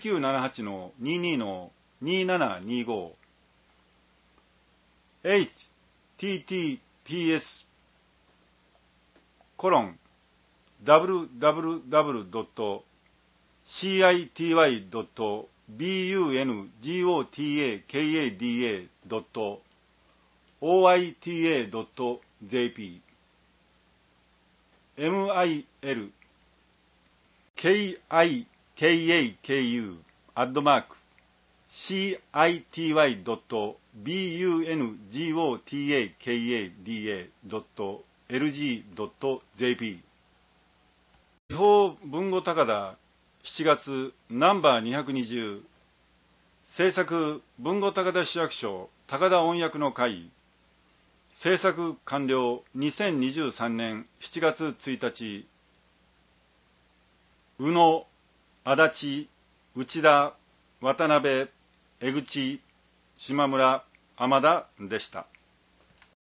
0978-22-2725。https://www.city.bungotaka.oita.jp milkikaku city.bungotakada.lg.jp 地方文語高田7月ナンバー220制作文語高田市役所高田音訳の会制作完了2023年7月1日宇野、足立、内田、渡辺、江口、島村、天田でした。